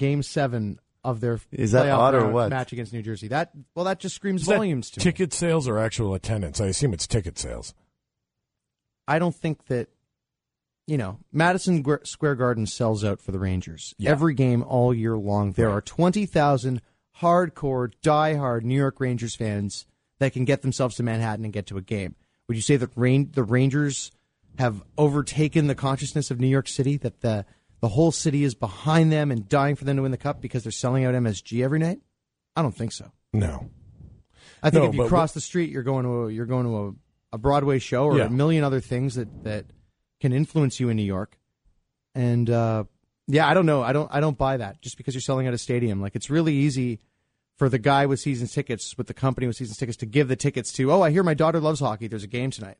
Game Seven of their Is that playoff odd or round what? match against New Jersey. That well, that just screams Is that volumes to me. ticket sales or actual attendance? I assume it's ticket sales. I don't think that, you know, Madison Gr- Square Garden sells out for the Rangers. Yeah. Every game all year long. There are twenty thousand hardcore, diehard New York Rangers fans that can get themselves to Manhattan and get to a game. Would you say that rain- the Rangers have overtaken the consciousness of New York City, that the, the whole city is behind them and dying for them to win the Cup because they're selling out M S G every night? I don't think so. No. I think No, if you but cross wh- the street, you're going to a, you're going to a, a Broadway show or Yeah. a million other things that, that can influence you in New York. And uh, yeah, I don't know. I don't I don't buy that just because you're selling out a stadium. Like, it's really easy for the guy with season tickets, with the company with season tickets, to give the tickets to, oh, I hear my daughter loves hockey. There's a game tonight.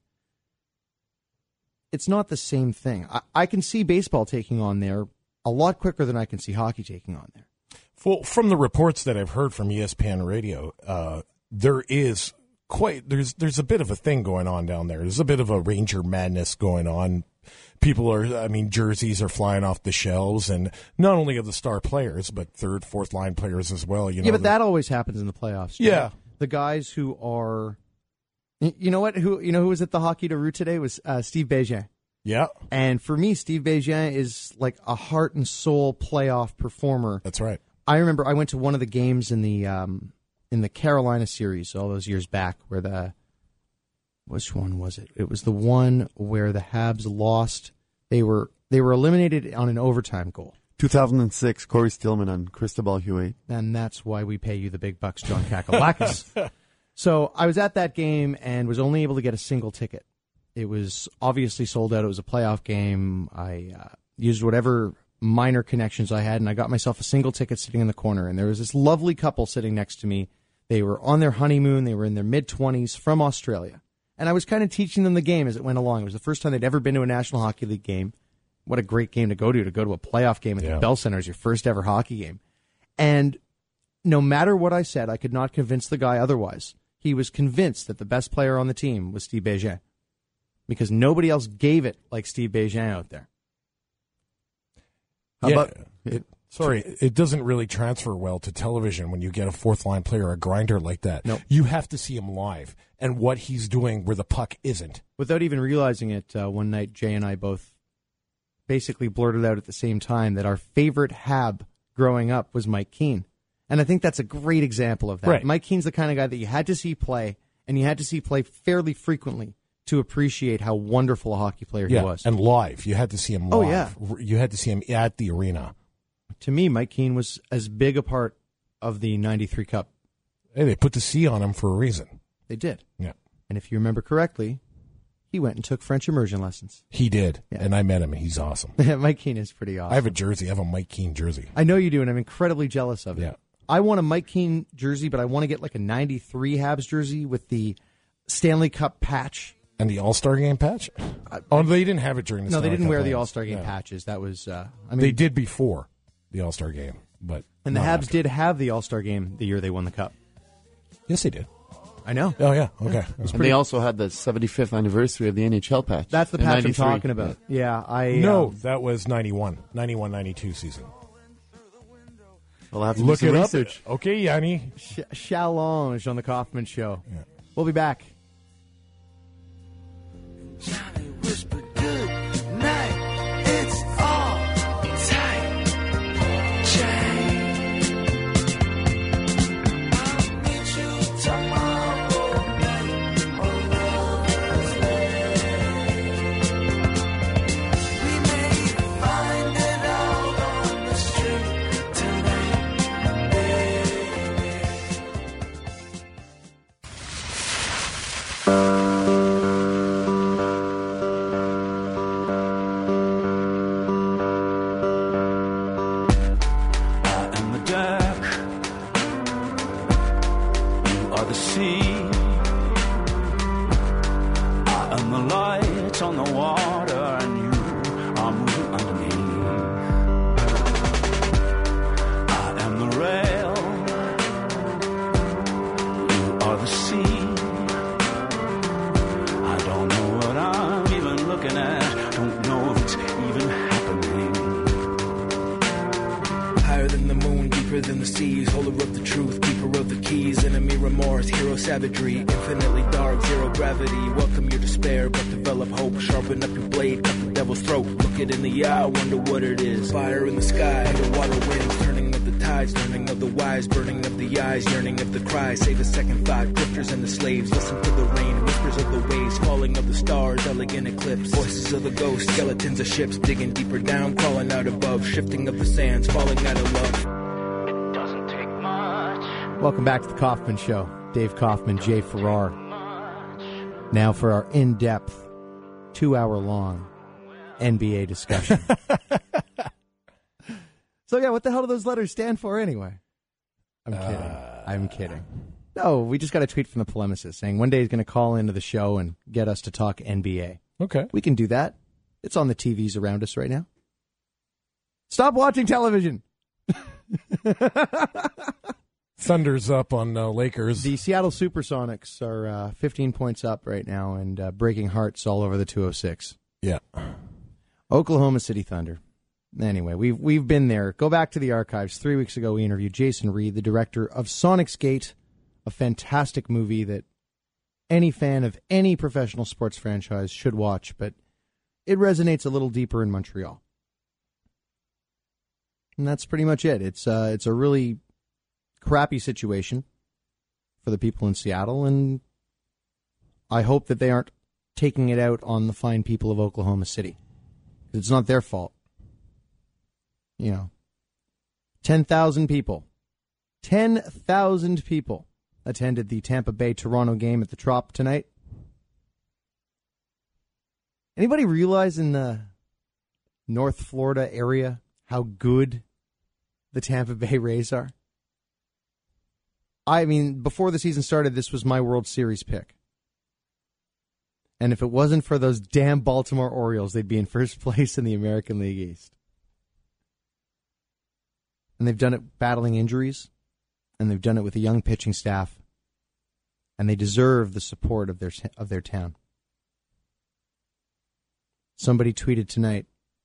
It's not the same thing. I, I can see baseball taking on there a lot quicker than I can see hockey taking on there. Well, from the reports that I've heard from E S P N Radio, uh, there is quite there's there's a bit of a thing going on down there. There's a bit of a Ranger madness going on. People are, I mean, jerseys are flying off the shelves, and not only of the star players, but third, fourth line players as well. You know, Yeah, but the- that always happens in the playoffs. Joe. Yeah. The guys who are, you know what? Who you know who was at the Hockey to Root today was uh, Steve Bégin. yeah, And for me, Steve Bégin is like a heart and soul playoff performer. that's right. I remember I went to one of the games in the um, in the Carolina series all those years back, where the which one was it? It was the one where the Habs lost. They were they were eliminated on an overtime goal. two thousand six, Corey Stillman on Cristobal Huey. And that's why we pay you the big bucks, John Kakalakis. So I was at that game and was only able to get a single ticket. It was obviously sold out. It was a playoff game. I uh, used whatever minor connections I had, and I got myself a single ticket sitting in the corner. And there was this lovely couple sitting next to me. They were on their honeymoon. They were in their mid-twenties from Australia. And I was kind of teaching them the game as it went along. It was the first time they'd ever been to a National Hockey League game. What a great game to go to, to go to a playoff game at Yeah. the Bell Center as your first ever hockey game. And no matter what I said, I could not convince the guy otherwise. He was convinced that the best player on the team was Steve Bégin, because nobody else gave it like Steve Bégin out there. How yeah, about- it, sorry, it doesn't really transfer well to television when you get a fourth line player, a grinder like that. Nope. You have to see him live and what he's doing where the puck isn't. Without even realizing it, uh, one night Jay and I both basically blurted out at the same time that our favorite Hab growing up was Mike Keane. And I think that's a great example of that. Right. Mike Keane's the kind of guy that you had to see play, and you had to see play fairly frequently to appreciate how wonderful a hockey player he Yeah, was. and live. You had to see him live. Oh, yeah. You had to see him at the arena. To me, Mike Keane was as big a part of the ninety-three Cup. Hey, they put the C on him for a reason. They did. Yeah. And if you remember correctly, he went and took French immersion lessons. He did, Yeah. and I met him. He's awesome. Mike Keane is pretty awesome. I have a jersey. I have a Mike Keane jersey. I know you do, and I'm incredibly jealous of it. Yeah. I want a Mike Keane jersey, but I want to get like a ninety-three Habs jersey with the Stanley Cup patch. And the All-Star Game patch? Oh, they didn't have it during the No, they Stanley didn't Cup wear the Finals. All-Star Game Yeah. patches. That was, uh, I mean, They did before the All-Star Game, but and the not Habs after. did have the All-Star Game the year they won the Cup. Yes, they did. I know. Oh, yeah. Okay. That's And they also had the seventy-fifth anniversary of the N H L patch. That's the in patch I'm ninety-three. talking about. Yeah, I No, um, that was ninety-one. ninety-one ninety-two season. I'll have to Look do some it research. up. Okay, Yanni. Sh- Challenge on the Kaufman Show. Yeah. We'll be back. Johnny whispered, good night, it's all tight, Jane. I'll meet you tomorrow night on Lover's Lane. We may find it out on the street tonight, I am the dark, you are the sea. I am the light on the water, and you are moving underneath. I am the rail, you are the sea. I don't know what I'm even looking at, don't know if it's even happening. Higher than the savagery, infinitely dark, zero gravity. Welcome your despair, but develop hope. Sharpen up your blade, cut the devil's throat. Look it in the eye, wonder what it is. Fire in the sky, underwater winds, turning of the tides, turning of the wise, burning of the eyes, yearning of the cries. Save a second thought, drifters and the slaves. Listen to the rain, whispers of the waves, falling of the stars, elegant eclipse. Voices of the ghosts, skeletons of ships, digging deeper down, crawling out above, shifting of the sands, falling out of love. Doesn't take much. Welcome back to the Kaufman Show. Dave Kaufman, Jay Farrar. Now for our in-depth, two-hour-long N B A discussion. So, yeah, what the hell do those letters stand for anyway? I'm kidding. Uh, I'm kidding. No, we just got a tweet from the polemicist saying one day he's going to call into the show and get us to talk N B A. Okay. We can do that. It's on the T Vs around us right now. Stop watching television. Thunder's up on uh, Lakers. The Seattle Supersonics are uh, fifteen points up right now and uh, breaking hearts all over the two oh six. Yeah. Oklahoma City Thunder. Anyway, we've we've been there. Go back to the archives. Three weeks ago, we interviewed Jason Reed, the director of Sonics Gate, a fantastic movie that any fan of any professional sports franchise should watch, but it resonates a little deeper in Montreal. And that's pretty much it. It's uh, it's a really crappy situation for the people in Seattle, and I hope that they aren't taking it out on the fine people of Oklahoma City. It's not their fault. You know, ten thousand people, ten thousand people attended the Tampa Bay-Toronto game at the Trop tonight. Anybody realize in the North Florida area how good the Tampa Bay Rays are? I mean, before the season started, this was my World Series pick. And if it wasn't for those damn Baltimore Orioles, they'd be in first place in the American League East. And they've done it battling injuries, and they've done it with a young pitching staff, and they deserve the support of their of their town. Somebody tweeted tonight,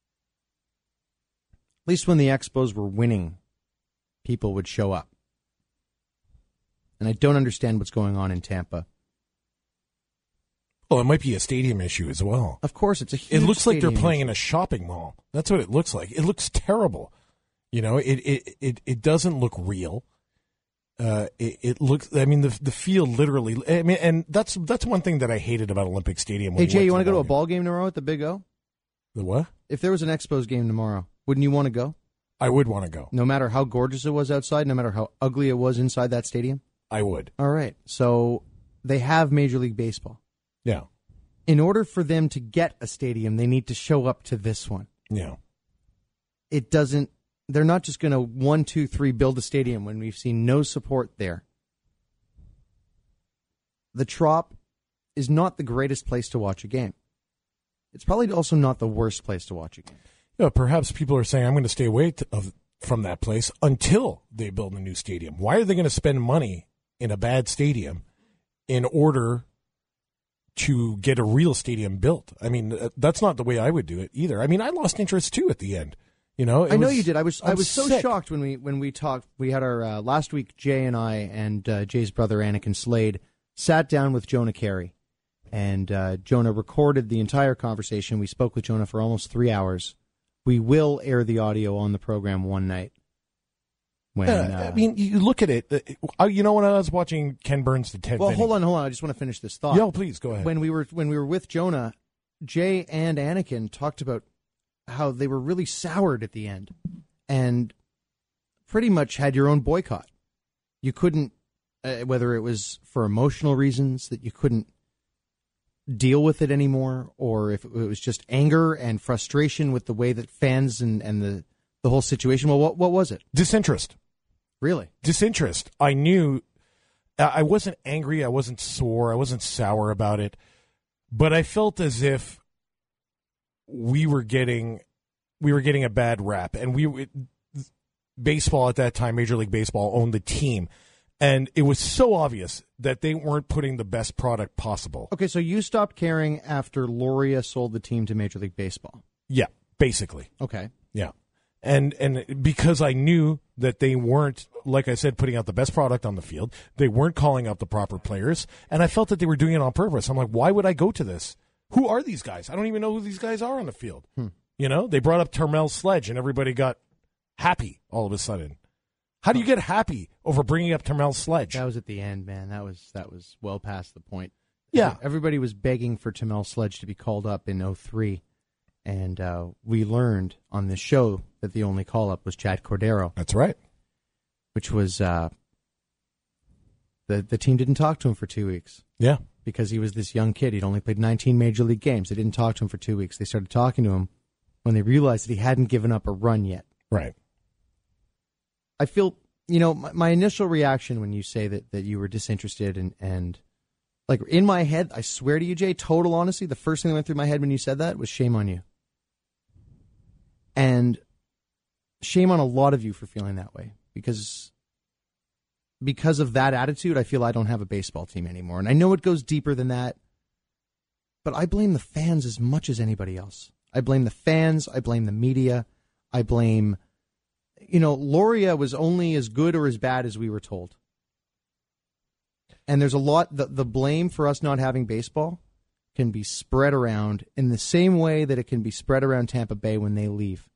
at least when the Expos were winning, people would show up. And I don't understand what's going on in Tampa. Well, it might be a stadium issue as well. Of course, it's a huge It looks like they're stadium playing issue. in a shopping mall. That's what it looks like. It looks terrible. You know, it it, it, it doesn't look real. Uh, it, it looks. I mean, the the field literally. I mean, and that's that's one thing that I hated about Olympic Stadium. when Hey, we Jay, went you want to the go to a ball ball game tomorrow at the Big O? game. The what? If there was an Expos game tomorrow, wouldn't you want to go? I would want to go. No matter how gorgeous it was outside, no matter how ugly it was inside that stadium? I would. All right. So they have Major League Baseball. Yeah. In order for them to get a stadium, they need to show up to this one. Yeah. It doesn't, they're not just going to one, two, three build a stadium when we've seen no support there. The Trop is not the greatest place to watch a game. It's probably also not the worst place to watch a game. Yeah. Perhaps people are saying I'm going to stay away to, of, from that place until they build a new stadium. Why are they going to spend money in a bad stadium in order to get a real stadium built? I mean, that's not the way I would do it either. I mean, I lost interest too at the end. You know, it I know was- you did. I was I I'm was so sick. shocked when we when we talked. We had our uh, last week. Jay and I and uh, Jay's brother Anakin Slade sat down with Jonah Carey, and uh, Jonah recorded the entire conversation. We spoke with Jonah for almost three hours. We will air the audio on the program one night. When Yeah, uh, I mean, you look at it. Uh, you know, when I was watching Ken Burns to Ted well, Vinny- hold on, hold on. I just want to finish this thought. Yo, please go ahead. When we were when we were with Jonah, Jay and Anakin talked about how they were really soured at the end, and pretty much had your own boycott. You couldn't, uh, whether it was for emotional reasons that you couldn't deal with it anymore, or if it was just anger and frustration with the way that fans and, and the the whole situation. Well, what what was it? Disinterest. Really? Disinterest. I knew I I wasn't angry. I wasn't sore. I wasn't sour about it. But I felt as if we were getting we were getting a bad rap. And we it, baseball at that time, Major League Baseball, owned the team. And it was so obvious that they weren't putting the best product possible. Okay, so you stopped caring after Loria sold the team to Major League Baseball. Yeah, basically. Okay. Yeah. And and because I knew that they weren't, like I said, putting out the best product on the field, they weren't calling out the proper players, and I felt that they were doing it on purpose. I'm like, why would I go to this? Who are these guys? I don't even know who these guys are on the field. Hmm. You know, they brought up Termel Sledge, and everybody got happy all of a sudden. How do you get happy over bringing up Termel Sledge? That was at the end, man. That was that was well past the point. Yeah. Everybody was begging for Termel Sledge to be called up in oh three, and uh, we learned on this show that the only call-up was Chad Cordero. That's right. Which was, uh, the the team didn't talk to him for two weeks. Yeah. Because he was this young kid. He'd only played nineteen Major League games. They didn't talk to him for two weeks. They started talking to him when they realized that he hadn't given up a run yet. Right. I feel, you know, my, my initial reaction when you say that, that you were disinterested and, and, like, in my head, I swear to you, Jay, total honesty, the first thing that went through my head when you said that was shame on you. And shame on a lot of you for feeling that way. Because because of that attitude, I feel I don't have a baseball team anymore. And I know it goes deeper than that, but I blame the fans as much as anybody else. I blame the fans. I blame the media. I blame, you know, Loria was only as good or as bad as we were told. And there's a lot, the, the blame for us not having baseball can be spread around in the same way that it can be spread around Tampa Bay when they leave.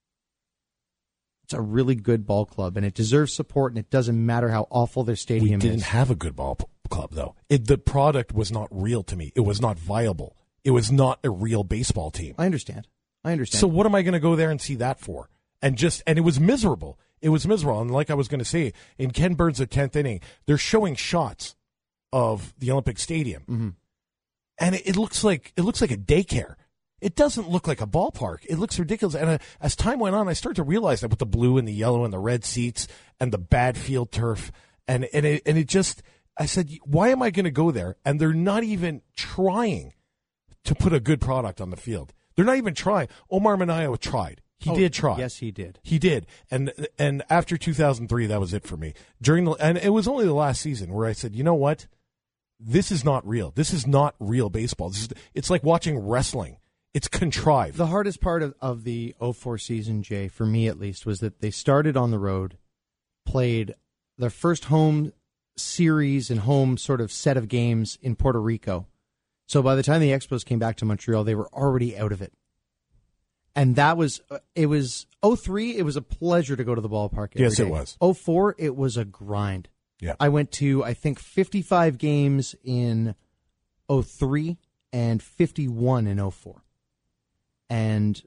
It's a really good ball club, and it deserves support, and it doesn't matter how awful their stadium is. We didn't is. have a good ball p- club, though. It, the product was not real to me. It was not viable. It was not a real baseball team. I understand. I understand. So what am I going to go there and see that for? And just and it was miserable. It was miserable. And like I was going to say, in Ken Burns' tenth inning, they're showing shots of the Olympic Stadium, mm-hmm. and it, it looks like it looks like a daycare. It doesn't look like a ballpark. It looks ridiculous. And uh, as time went on, I started to realize that with the blue and the yellow and the red seats and the bad field turf, and and it, and it just, I said, why am I going to go there? And they're not even trying to put a good product on the field. They're not even trying. Omar Minaya tried. He oh, did try. Yes, he did. He did. And and after two thousand three, that was it for me. During the and it was only the last season where I said, you know what? This is not real. This is not real baseball. This is, it's like watching wrestling. It's contrived. The hardest part of, of the oh four season, Jay, for me at least, was that they started on the road, played their first home series and home sort of set of games in Puerto Rico. So by the time the Expos came back to Montreal, they were already out of it. And that was, it was, oh three, it was a pleasure to go to the ballpark every Yes, day. it was. oh four, it was a grind. Yeah. I went to, I think, fifty-five games in oh three and fifty-one in oh four. And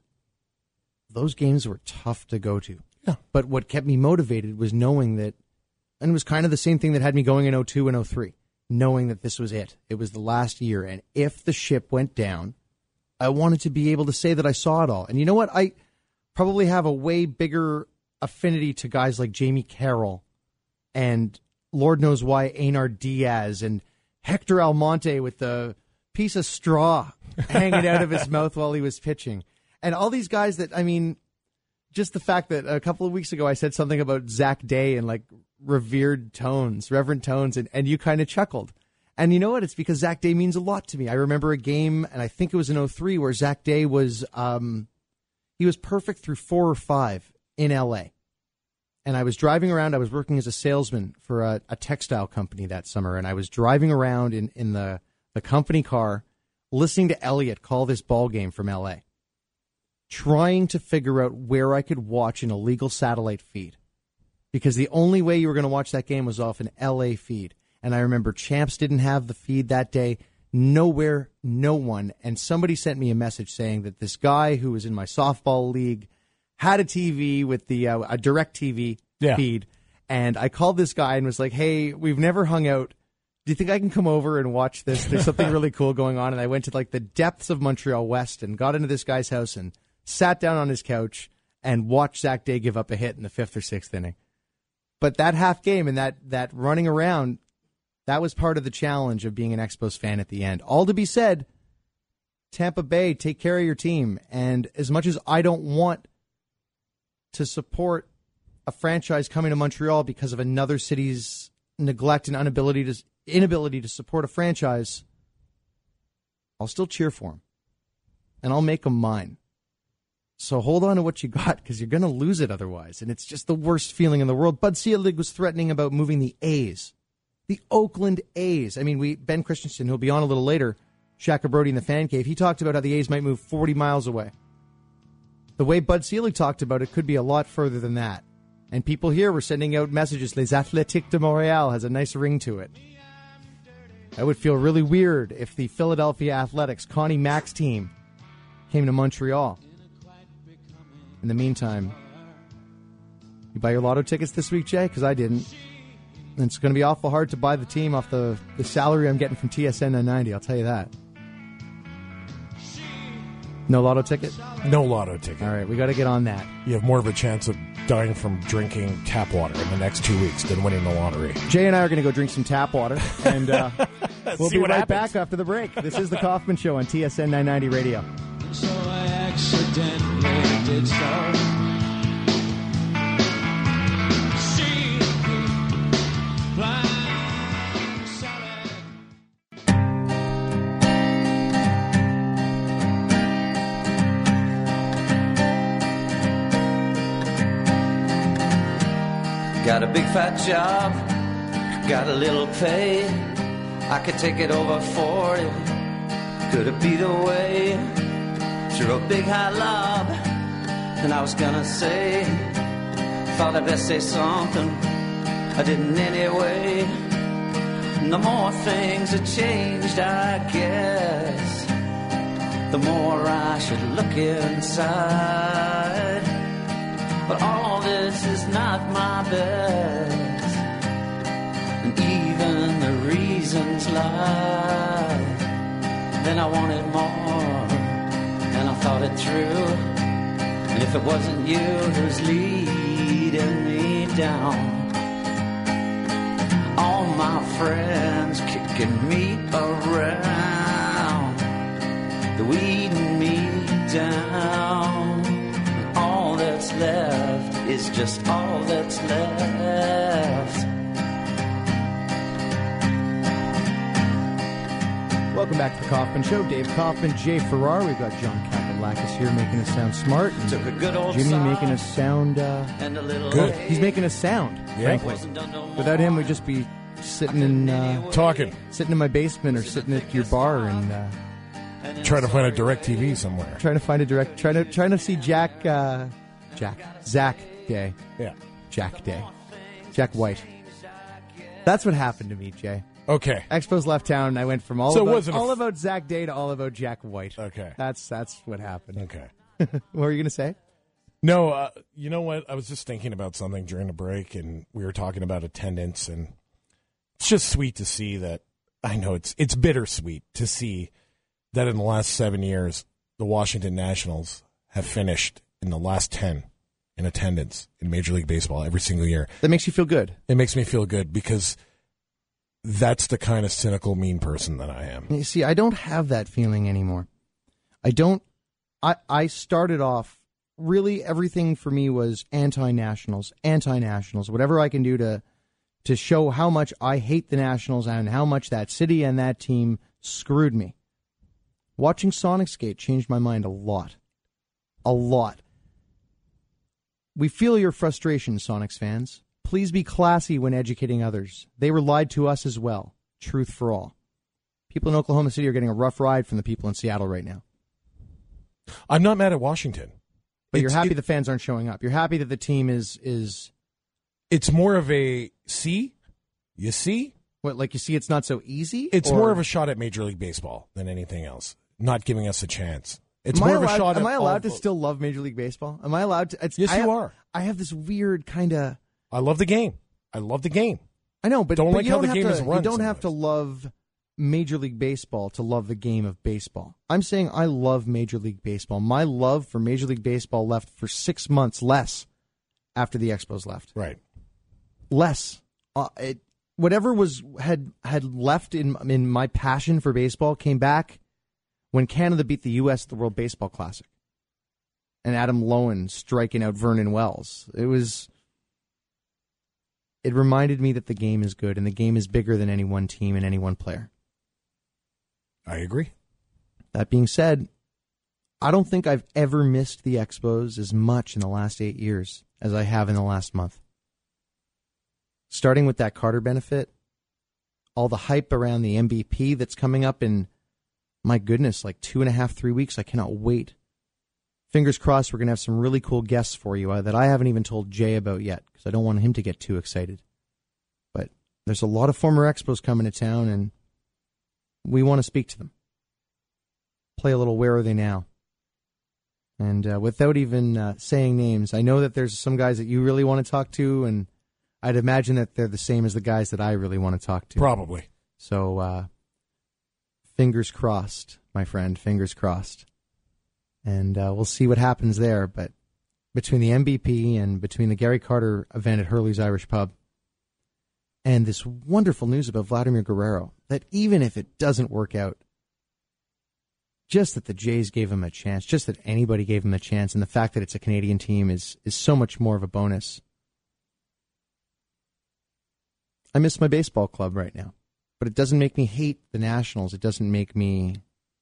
those games were tough to go to. Yeah. But what kept me motivated was knowing that, and it was kind of the same thing that had me going in oh two and oh three, knowing that this was it. It was the last year. And if the ship went down, I wanted to be able to say that I saw it all. And you know what? I probably have a way bigger affinity to guys like Jamie Carroll and Lord knows why Einar Diaz and Hector Almonte with the piece of straw hanging out of his mouth while he was pitching. And all these guys that, I mean, just the fact that a couple of weeks ago I said something about Zach Day and like revered tones, reverent tones, and, and you kind of chuckled. And you know what? It's because Zach Day means a lot to me. I remember a game, and I think it was in oh three, where Zach Day was, um, he was perfect through four or five in L A. And I was driving around. I was working as a salesman for a, a textile company that summer, and I was driving around in, in the, the company car, listening to Elliott call this ball game from L A, trying to figure out where I could watch an illegal satellite feed, because the only way you were going to watch that game was off an L A feed. And I remember Champs didn't have the feed that day. Nowhere, no one. And somebody sent me a message saying that this guy who was in my softball league had a T V with the uh, a direct T V yeah. feed. And I called this guy and was like, hey, we've never hung out. Do you think I can come over and watch this? There's something really cool going on. And I went to like the depths of Montreal West and got into this guy's house and sat down on his couch and watched Zach Day give up a hit in the fifth or sixth inning. But that half game and that that running around, that was part of the challenge of being an Expos fan at the end. All to be said, Tampa Bay, take care of your team. And as much as I don't want to support a franchise coming to Montreal because of another city's neglect and inability to, inability to support a franchise, I'll still cheer for them. And I'll make them mine. So hold on to what you got because you're going to lose it otherwise. And it's just the worst feeling in the world. Bud Selig was threatening about moving the A's. The Oakland A's. I mean, we Ben Christensen, who'll be on a little later, Shaka Brody in the Fan Cave, he talked about how the A's might move forty miles away. The way Bud Selig talked about it could be a lot further than that. And people here were sending out messages. Les Athletiques de Montréal has a nice ring to it. I would feel really weird if the Philadelphia Athletics, Connie Mack's team, came to Montreal. In the meantime, you buy your lotto tickets this week, Jay? Because I didn't. And it's going to be awful hard to buy the team off the, the salary I'm getting from T S N nine ninety, I'll tell you that. No lotto ticket? No lotto ticket. All right, we got to get on that. You have more of a chance of dying from drinking tap water in the next two weeks than winning the lottery. Jay and I are going to go drink some tap water, and uh, we'll See be what right happens. back after the break. This is the Kaufman Show on T S N nine ninety Radio. So I accidentally did so. She blind salad. Got a big fat job, got a little pay. I could take it over forty. Could it be the way? Through a big high lob, and I was gonna say, thought I'd best say something, I didn't anyway. The more things have changed, I guess, the more I should look inside. But all this is not my best, and even the reasons lie. Then I wanted more, and I thought it through. And if it wasn't you who's leading me down, all my friends kicking me around, they're weeding me down. All that's left is just all that's left. Welcome back to the Kaufman Show. Dave Kaufman, Jay Farrar. We've got John Kapalakis here making us sound smart. And Took a good old Jimmy sigh making us sound uh, and a little Good. hay. He's making us sound, Yeah. frankly. Without him, we'd just be sitting in uh, Talking. sitting in my basement or sitting at your bar and uh, Trying to find a direct T V somewhere. trying to find a direct, trying to trying to see Jack, uh, Jack, Zach Day, Yeah. Jack Day, Jack White. That's what happened to me, Jay. Okay. Expos left town, and I went from all So it about wasn't a all f- about Zach Day to all about Jack White. Okay. That's that's what happened. Okay. What were you going to say? No, uh, you know what? I was just thinking about something during the break, and we were talking about attendance, and it's just sweet to see that. I know it's it's bittersweet to see that in the last seven years, the Washington Nationals have finished in the last ten in attendance in Major League Baseball every single year. That makes you feel good. It makes me feel good because that's the kind of cynical, mean person that I am. You see, I don't have that feeling anymore. I don't. I I started off really everything for me was anti-nationals, anti-nationals. Whatever I can do to to show how much I hate the Nationals and how much that city and that team screwed me. Watching Sonic Skate changed my mind a lot. A lot. We feel your frustration, Sonics fans. Please be classy when educating others. They were lied to us as well. Truth for all. People in Oklahoma City are getting a rough ride from the people in Seattle right now. I'm not mad at Washington. But you're It's- happy it- the fans aren't showing up. You're happy that the team is, is It's more of a see, you see? what, like you see it's not so easy? It's Or- more of a shot at Major League Baseball than anything else. Not giving us a chance. It's Am I more of a allowed- shot at Am I allowed to all- still love Major League Baseball? Am I allowed to? It's, Yes, I you have- are. I have this weird kind of... I love the game. I love the game. I know, but, Don't but like you how don't the have game to, is run You don't have to sometimes. love Major League Baseball to love the game of baseball. I'm saying I love Major League Baseball. My love for Major League Baseball left for six months less after the Expos left. Right. Less. Uh, it, whatever was had had left in in my passion for baseball came back when Canada beat the U S at the World Baseball Classic, and Adam Lowen striking out Vernon Wells. It was. It reminded me that the game is good, and the game is bigger than any one team and any one player. I agree. That being said, I don't think I've ever missed the Expos as much in the last eight years as I have in the last month. Starting with that Carter benefit, all the hype around the M V P that's coming up in, my goodness, like two and a half, three weeks. I cannot wait. Fingers crossed we're going to have some really cool guests for you uh, that I haven't even told Jay about yet because I don't want him to get too excited. But there's a lot of former Expos coming to town, and we want to speak to them. Play a little Where Are They Now? And uh, without even uh, saying names, I know that there's some guys that you really want to talk to, and I'd imagine that they're the same as the guys that I really want to talk to. Probably. So, uh, fingers crossed, my friend, fingers crossed. And uh, we'll see what happens there. But between the M V P and between the Gary Carter event at Hurley's Irish Pub and this wonderful news about Vladimir Guerrero, that even if it doesn't work out, just that the Jays gave him a chance, just that anybody gave him a chance, and the fact that it's a Canadian team is is so much more of a bonus. I miss my baseball club right now, but it doesn't make me hate the Nationals. It doesn't make me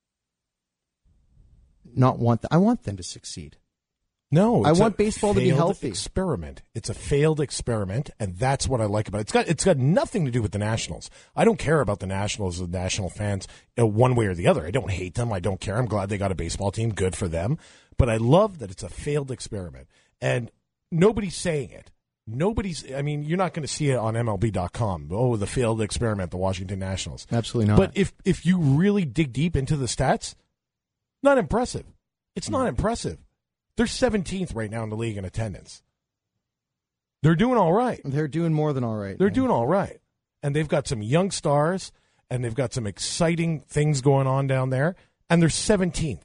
not want them. I want them to succeed. No, I it's want a baseball to be failed healthy. Experiment. It's a failed experiment, and that's what I like about it. It's got it's got nothing to do with the Nationals. I don't care about the Nationals, the National fans, you know, one way or the other. I don't hate them. I don't care. I'm glad they got a baseball team. Good for them. But I love that it's a failed experiment, and nobody's saying it. Nobody's. I mean, you're not going to see it on M L B dot com. Oh, the failed experiment, the Washington Nationals. Absolutely not. But if if you really dig deep into the stats, not impressive. It's not impressive. They're seventeenth right now in the league in attendance. They're doing all right. They're doing more than all right. They're man. doing all right. And they've got some young stars, and they've got some exciting things going on down there, and they're seventeenth.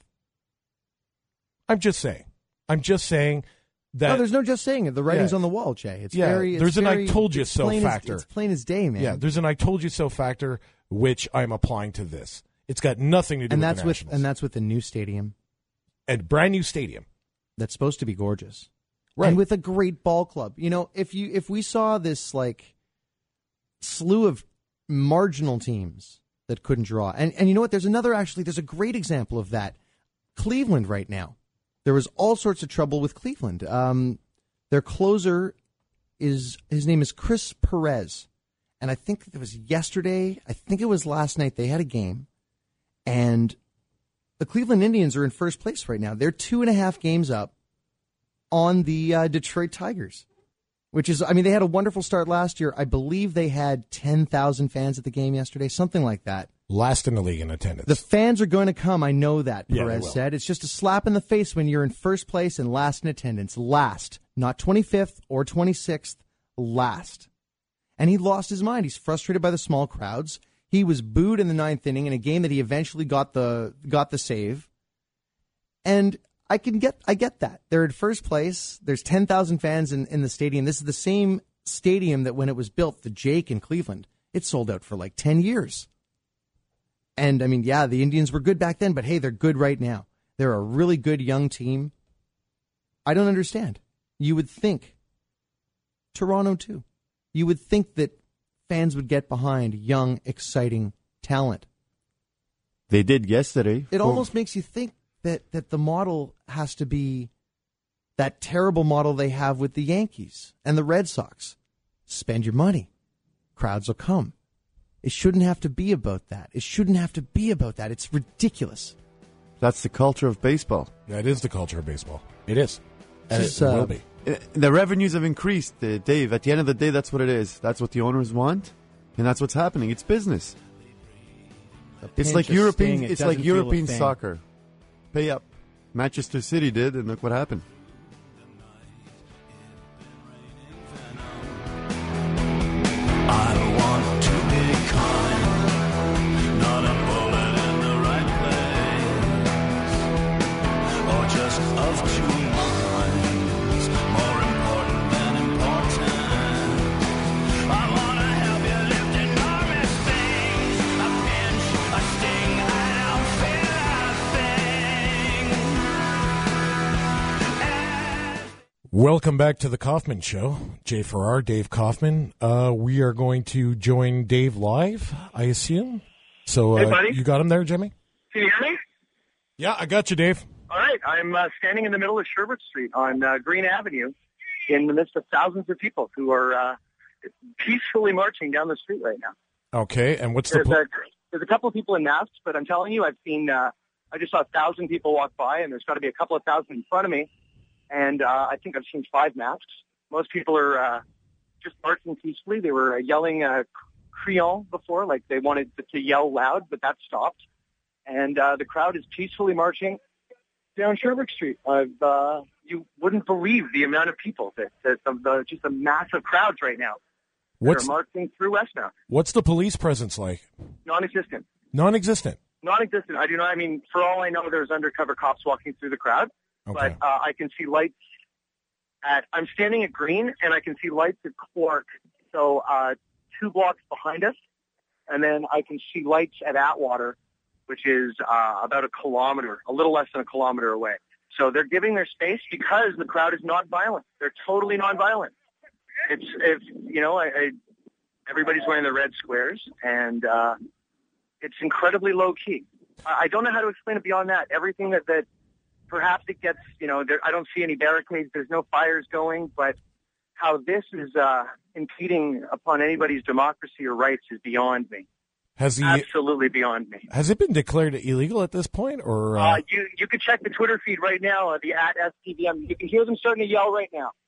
I'm just saying. I'm just saying that... No, there's no just saying it. The writing's yeah. on the wall, Jay. It's yeah, very... It's there's very, an I told you it's so plain factor. As, it's plain as day, man. Yeah, there's an I told you so factor, which I'm applying to this. It's got nothing to do and with that's the with Nationals. And that's with the new stadium. A brand new stadium. That's supposed to be gorgeous. Right. And with a great ball club. You know, if you if we saw this like slew of marginal teams that couldn't draw. And and you know what? There's another actually there's a great example of that. Cleveland right now. There was all sorts of trouble with Cleveland. Um, their closer is his name is Chris Perez. And I think it was yesterday, I think it was last night, they had a game. And the Cleveland Indians are in first place right now. They're two and a half games up on the uh, Detroit Tigers, which is, I mean, they had a wonderful start last year. I believe they had ten thousand fans at the game yesterday, something like that. Last in the league in attendance. The fans are going to come. I know that, Yeah, they Perez will. said. It's just a slap in the face when you're in first place and last in attendance. Last, not twenty-fifth or twenty-sixth, last. And he lost his mind. He's frustrated by the small crowds. He was booed in the ninth inning in a game that he eventually got the got the save. And I can get I get that. They're in first place. There's ten thousand fans in, in the stadium. This is the same stadium that when it was built, the Jake in Cleveland, it sold out for like ten years. And, I mean, yeah, the Indians were good back then, but, hey, they're good right now. They're a really good young team. I don't understand. You would think, Toronto too, you would think that fans would get behind young, exciting talent. They did yesterday. It For- almost makes you think that, that the model has to be that terrible model they have with the Yankees and the Red Sox. Spend your money. Crowds will come. It shouldn't have to be about that. It shouldn't have to be about that. It's ridiculous. That's the culture of baseball. That is the culture of baseball. It is. And Just, it uh, will be. Uh, The revenues have increased, uh, Dave. At the end of the day, that's what it is. That's what the owners want, and that's what's happening. It's business. It's pinch like of European. sting, it It's like doesn't feel a European thing. soccer. Pay up. Manchester City did, and look what happened. I want to be kind, not a bullet in the right place, or just of two minds, more important than important. I want to help you lift enormous things, a pinch, a sting, I don't feel a thing. Welcome back to the Kaufman Show. Jay Farrar, Dave Kaufman. Uh, we are going to join Dave live, I assume. So uh, Hey, buddy. you got him there, Jimmy? Can you hear me? Yeah, I got you, Dave. All right, I'm uh, standing in the middle of Sherbert Street on uh, Green Avenue in the midst of thousands of people who are uh, peacefully marching down the street right now. Okay, and what's the... There's, Pl- a, there's a couple of people in masks, but I'm telling you, I've seen, uh, I just saw a thousand people walk by, and there's got to be a couple of thousand in front of me, and uh, I think I've seen five masks. Most people are uh, just marching peacefully. They were uh, yelling uh, Creole before, like they wanted to, to yell loud, but that stopped. And uh, the crowd is peacefully marching down Sherbrooke Street. I've, uh, you wouldn't believe the amount of people that, that the, the, just a massive crowds right now. What's that are marching through Westmount. What's the police presence like? Non-existent. Non-existent. Non-existent. I do not. I mean, for all I know, there's undercover cops walking through the crowd. Okay. But uh, I can see lights at. I'm standing at Green, and I can see lights at Clark. So uh, two blocks behind us, and then I can see lights at Atwater, which is uh, about a kilometer, a little less than a kilometer away. So they're giving their space because the crowd is nonviolent. They're totally nonviolent. It's, if you know, I, I, everybody's wearing the red squares, and uh, it's incredibly low key. I, I don't know how to explain it beyond that. Everything that, that perhaps it gets, you know, there, I don't see any barricades. There's no fires going, but how this is uh, impeding upon anybody's democracy or rights is beyond me. Has he, Absolutely beyond me. Has it been declared illegal at this point, or Uh, uh... you you can check the Twitter feed right now, uh, the at S T V M. You can hear them starting to yell right now.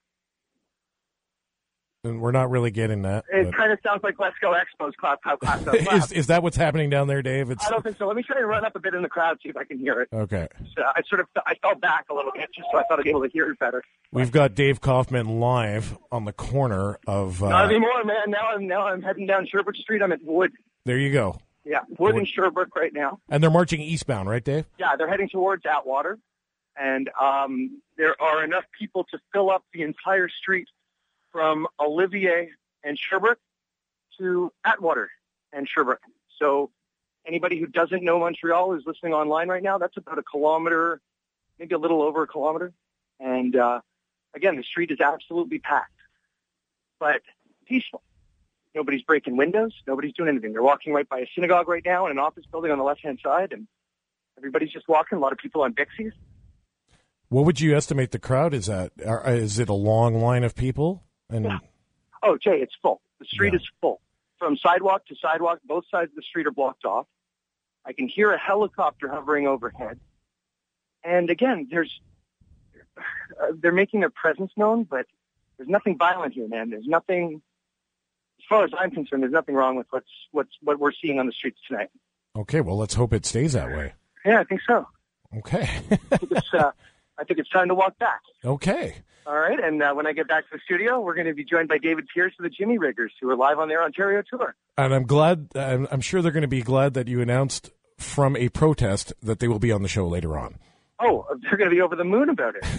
and we're not really getting that? It but- kind of sounds like Let's Go Expos, clap, clap, clap, clap, clap. is is that what's happening down there, Dave? It's I don't think so. Let me try and run up a bit in the crowd, see if I can hear it. okay. So I sort of I fell back a little bit just so I thought I'd be able to hear it better. We've got Dave Kaufman live on the corner of. Uh, Not anymore, man. Now I'm now I'm heading down Sherbrooke Street. I'm at Wood. There you go. Yeah, Wood and Sherbrooke right now. And they're marching eastbound, right, Dave? Yeah, they're heading towards Atwater, and um, there are enough people to fill up the entire street from Olivier and Sherbrooke to Atwater and Sherbrooke. So anybody who doesn't know Montreal is listening online right now. That's about a kilometer, maybe a little over a kilometer. And uh, again, the street is absolutely packed, but peaceful. Nobody's breaking windows. Nobody's doing anything. They're walking right by a synagogue right now and an office building on the left-hand side, and everybody's just walking. A lot of people on Bixies. What would you estimate the crowd is at? Are- Is it a long line of people? And Yeah. Oh, Jay, it's full. The street Yeah. is full. From sidewalk to sidewalk, both sides of the street are blocked off. I can hear a helicopter hovering overhead. And again, there's uh, they're making their presence known, but there's nothing violent here, man. There's nothing, as far as I'm concerned, there's nothing wrong with what's what's what we're seeing on the streets tonight. okay, well, let's hope it stays that way. Yeah, I think so. Okay. I think it's, uh, I think it's time to walk back. okay. All right, and uh, when I get back to the studio, we're going to be joined by David Pierce of the Jimmy Riggers, who are live on their Ontario tour. And I'm glad. I'm, I'm sure they're going to be glad that you announced from a protest that they will be on the show later on. Oh, they're going to be over the moon about it.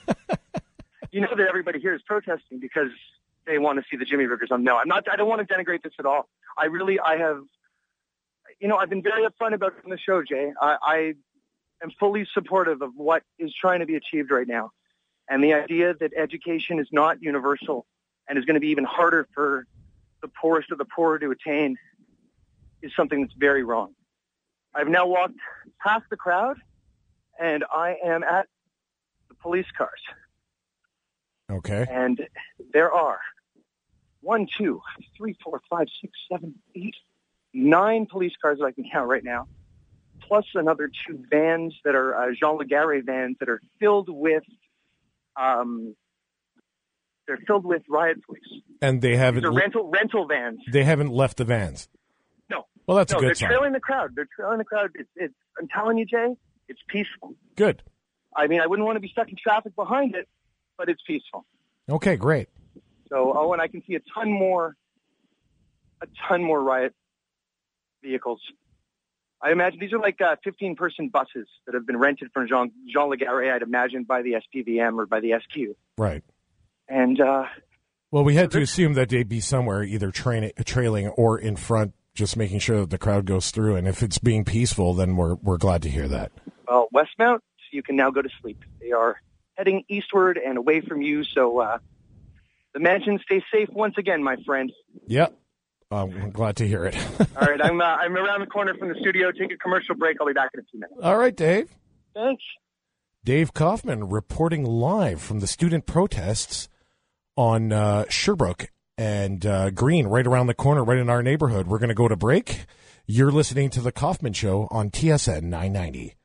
You know that everybody here is protesting because they want to see the Jimmy Riggers on. No, I'm not. I don't want to denigrate this at all. I really, I have, you know, I've been very upfront about it on the show, Jay. I, I am fully supportive of what is trying to be achieved right now. And the idea that education is not universal and is going to be even harder for the poorest of the poor to attain is something that's very wrong. I've now walked past the crowd, and I am at the police cars. Okay. And there are one, two, three, four, five, six, seven, eight, nine police cars that I can count right now, plus another two vans that are uh, Jean Legarre vans that are filled with Um, they're filled with riot police. And they haven't. They're rental rental vans. They haven't left the vans. No. Well, that's no, a good they're sign. trailing the crowd. They're trailing the crowd. It's, it's. I'm telling you, Jay, it's peaceful. Good. I mean, I wouldn't want to be stuck in traffic behind it, but it's peaceful. Okay, great. So, oh, and I can see a ton more, a ton more riot vehicles. I imagine these are like uh, fifteen-person buses that have been rented from Jean Jean Legarre, I'd imagine, by the S P V M or by the S Q. Right. And uh, Well, we had to assume that they'd be somewhere either train, trailing or in front, just making sure that the crowd goes through. And if it's being peaceful, then we're we're glad to hear that. well, Westmount, you can now go to sleep. They are heading eastward and away from you, so uh, the mansion stays safe once again, my friend. Yep. Um, I'm glad to hear it. All right, I'm uh, I'm around the corner from the studio. Take a commercial break. I'll be back in a few minutes. All right, Dave. Thanks. Dave Kaufman reporting live from the student protests on uh, Sherbrooke and uh, Green, right around the corner, right in our neighborhood. We're going to go to break. You're listening to The Kaufman Show on T S N nine ninety.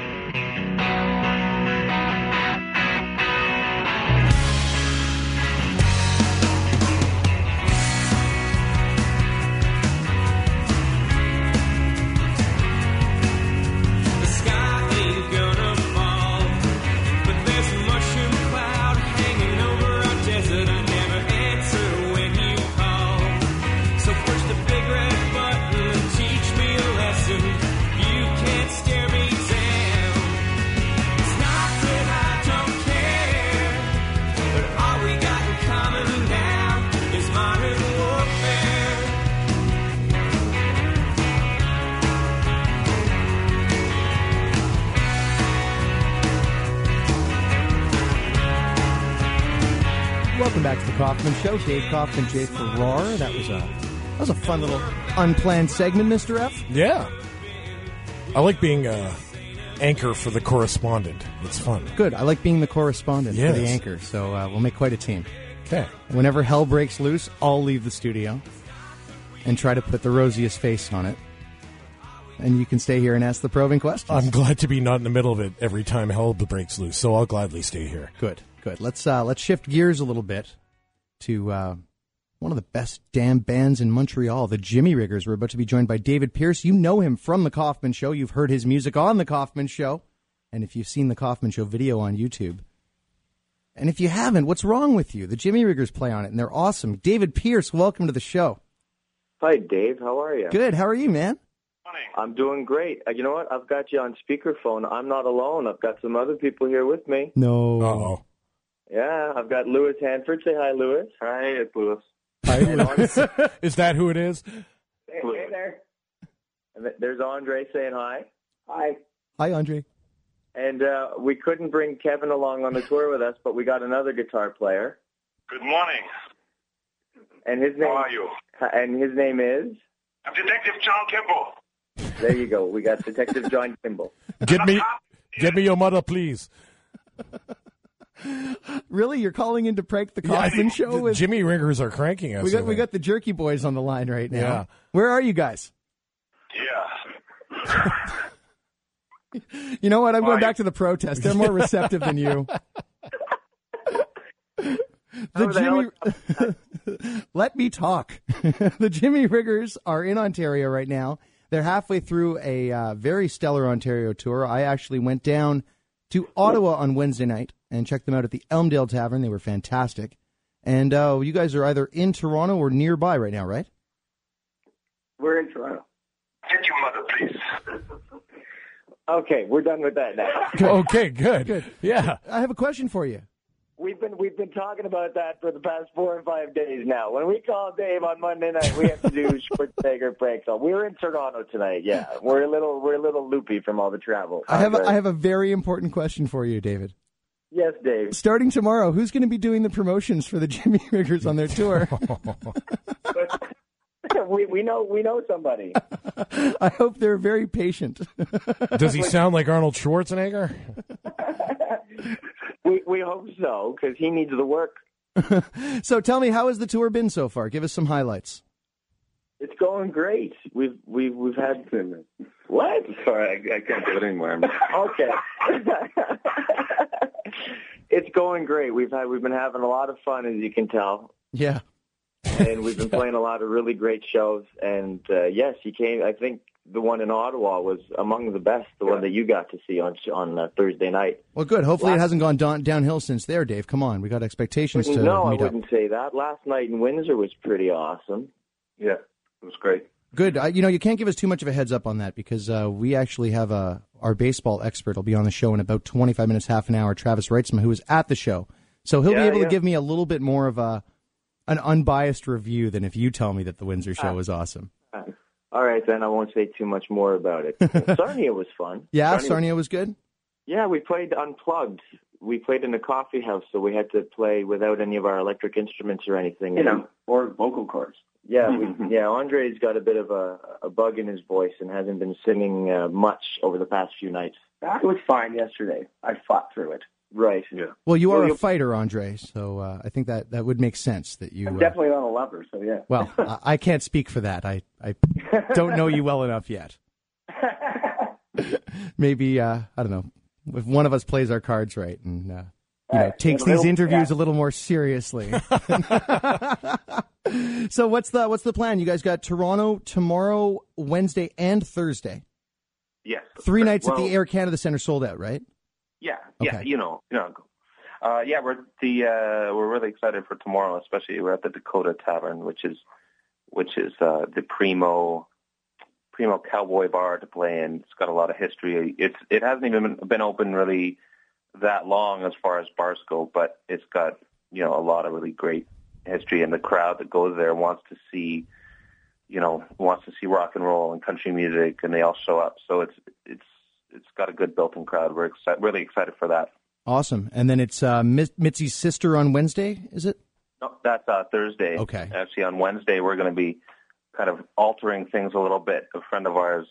Welcome back to the Kaufman Show. Dave Kaufman, Jay Farrar. That was a that was a fun little unplanned segment, Mister F. Yeah. I like being a anchor for the correspondent. It's fun. Good. I like being the correspondent Yes. for the anchor, so uh, we'll make quite a team. Okay. Whenever hell breaks loose, I'll leave the studio and try to put the rosiest face on it. And you can stay here and ask the probing questions. I'm glad to be not in the middle of it every time hell breaks loose, so I'll gladly stay here. Good, good. Let's uh, let's shift gears a little bit to uh, one of the best damn bands in Montreal, the Jimmy Riggers. We're about to be joined by David Pierce. You know him from The Kaufman Show. You've heard his music on The Kaufman Show. And if you've seen The Kaufman Show video on YouTube. And if you haven't, what's wrong with you? The Jimmy Riggers play on it, and they're awesome. David Pierce, welcome to the show. Hi, Dave. How are you? Good. How are you, man? I'm doing great. Uh, you know what? I've got you on speakerphone. I'm not alone. I've got some other people here with me. No. Uh-oh. Yeah, I've got Lewis Hanford. Say hi, Lewis. Hi, it's Lewis. Hi, Lewis. Is that who it is? Hey, hey there. And th- there's Andre saying hi. Hi. Hi, Andre. And uh, we couldn't bring Kevin along on the tour with us, but we got another guitar player. Good morning. And his name. How are you? And his name is. I'm Detective John Kimball. There you go. We got Detective John Kimball. Get me, get me your mother, please. Really? You're calling in to prank the Kaufman Yeah, Show? the With... Jimmy Riggers are cranking us. We got I we think. got the Jerky Boys on the line right now. Yeah. Where are you guys? Yeah. You know what? I'm going Why? back to the protest. They're more receptive than you. The How the Jimmy, let me talk. The Jimmy Riggers are in Ontario right now. They're halfway through a uh, very stellar Ontario tour. I actually went down to Ottawa on Wednesday night and checked them out at the Elmdale Tavern. They were fantastic. And uh, you guys are either in Toronto or nearby right now, right? We're in Toronto. Get your mother, please. Okay, we're done with that now. Okay, good. Good. Yeah. I have a question for you. We've been we've been talking about that for the past four or five days now. When we call Dave on Monday night, we have to do Schwarzenegger prank call. We're in Toronto tonight. Yeah, we're a little we're a little loopy from all the travel. I have a, Okay. I have a very important question for you, David. Yes, Dave. Starting tomorrow, who's going to be doing the promotions for the Jimmy Riggers on their tour? we we know we know somebody. I hope they're very patient. Does he sound like Arnold Schwarzenegger? we we hope so because he needs the work. So tell me, how has the tour been so far? Give us some highlights. It's going great. We've we've we've had what? Sorry, I, I can't do it anymore. Okay. It's going great. We've had we've been having a lot of fun, as you can tell. Yeah. And we've been playing a lot of really great shows. And uh, yes, he came. I think the one in Ottawa was among the best. The one that you got to see on on uh, Thursday night. Well, good. Hopefully Last- it hasn't gone down, downhill since there, Dave. Come on. We got expectations to no, I meet up. wouldn't say that. Last night in Windsor was pretty awesome. Yeah, it was great. Good. Uh, you know, you can't give us too much of a heads up on that because uh, we actually have a, our baseball expert will be on the show in about twenty-five minutes, half an hour, Travis Reitzman, who was at the show. So he'll Yeah, be able yeah. to give me a little bit more of a an unbiased review than if you tell me that the Windsor show Ah. was awesome. All right, then I won't say too much more about it. Sarnia was fun. Yeah, Sarnia- Sarnia was good? Yeah, we played unplugged. We played in a coffee house, so we had to play without any of our electric instruments or anything. You know, or vocal cords. Yeah, we, yeah. Andre's got a bit of a, a bug in his voice and hasn't been singing uh, much over the past few nights. That was fine yesterday. I fought through it. Right. Yeah. Well, you are Well, a you- fighter, Andre, so uh, I think that, that would make sense that you. I'm Uh, definitely not a lover, so yeah. well, I, I can't speak for that. I, I don't know you well enough yet. Maybe uh, I don't know if one of us plays our cards right and uh, you know Right. takes It'll- these it'll- interviews yeah. a little more seriously. So what's the what's the plan? You guys got Toronto tomorrow, Wednesday, and Thursday. Yes. Three nights at Well, the Air Canada Center sold out, right? Yeah, yeah, Okay. you know, you know. Uh, yeah, we're the uh, we're really excited for tomorrow, especially we're at the Dakota Tavern, which is which is uh, the primo primo cowboy bar to play in. It's got a lot of history. It's it hasn't even been, been open really that long as far as bars go, but it's got you know a lot of really great history, and the crowd that goes there wants to see you know wants to see rock and roll and country music, and they all show up. So it's it's it's got a good built-in crowd. We're excited, really excited for that. Awesome. And then it's uh, Mit- Mitzi's sister on Wednesday, is it? No, that's uh, Thursday. Okay. Actually, on Wednesday, we're going to be kind of altering things a little bit. A friend of ours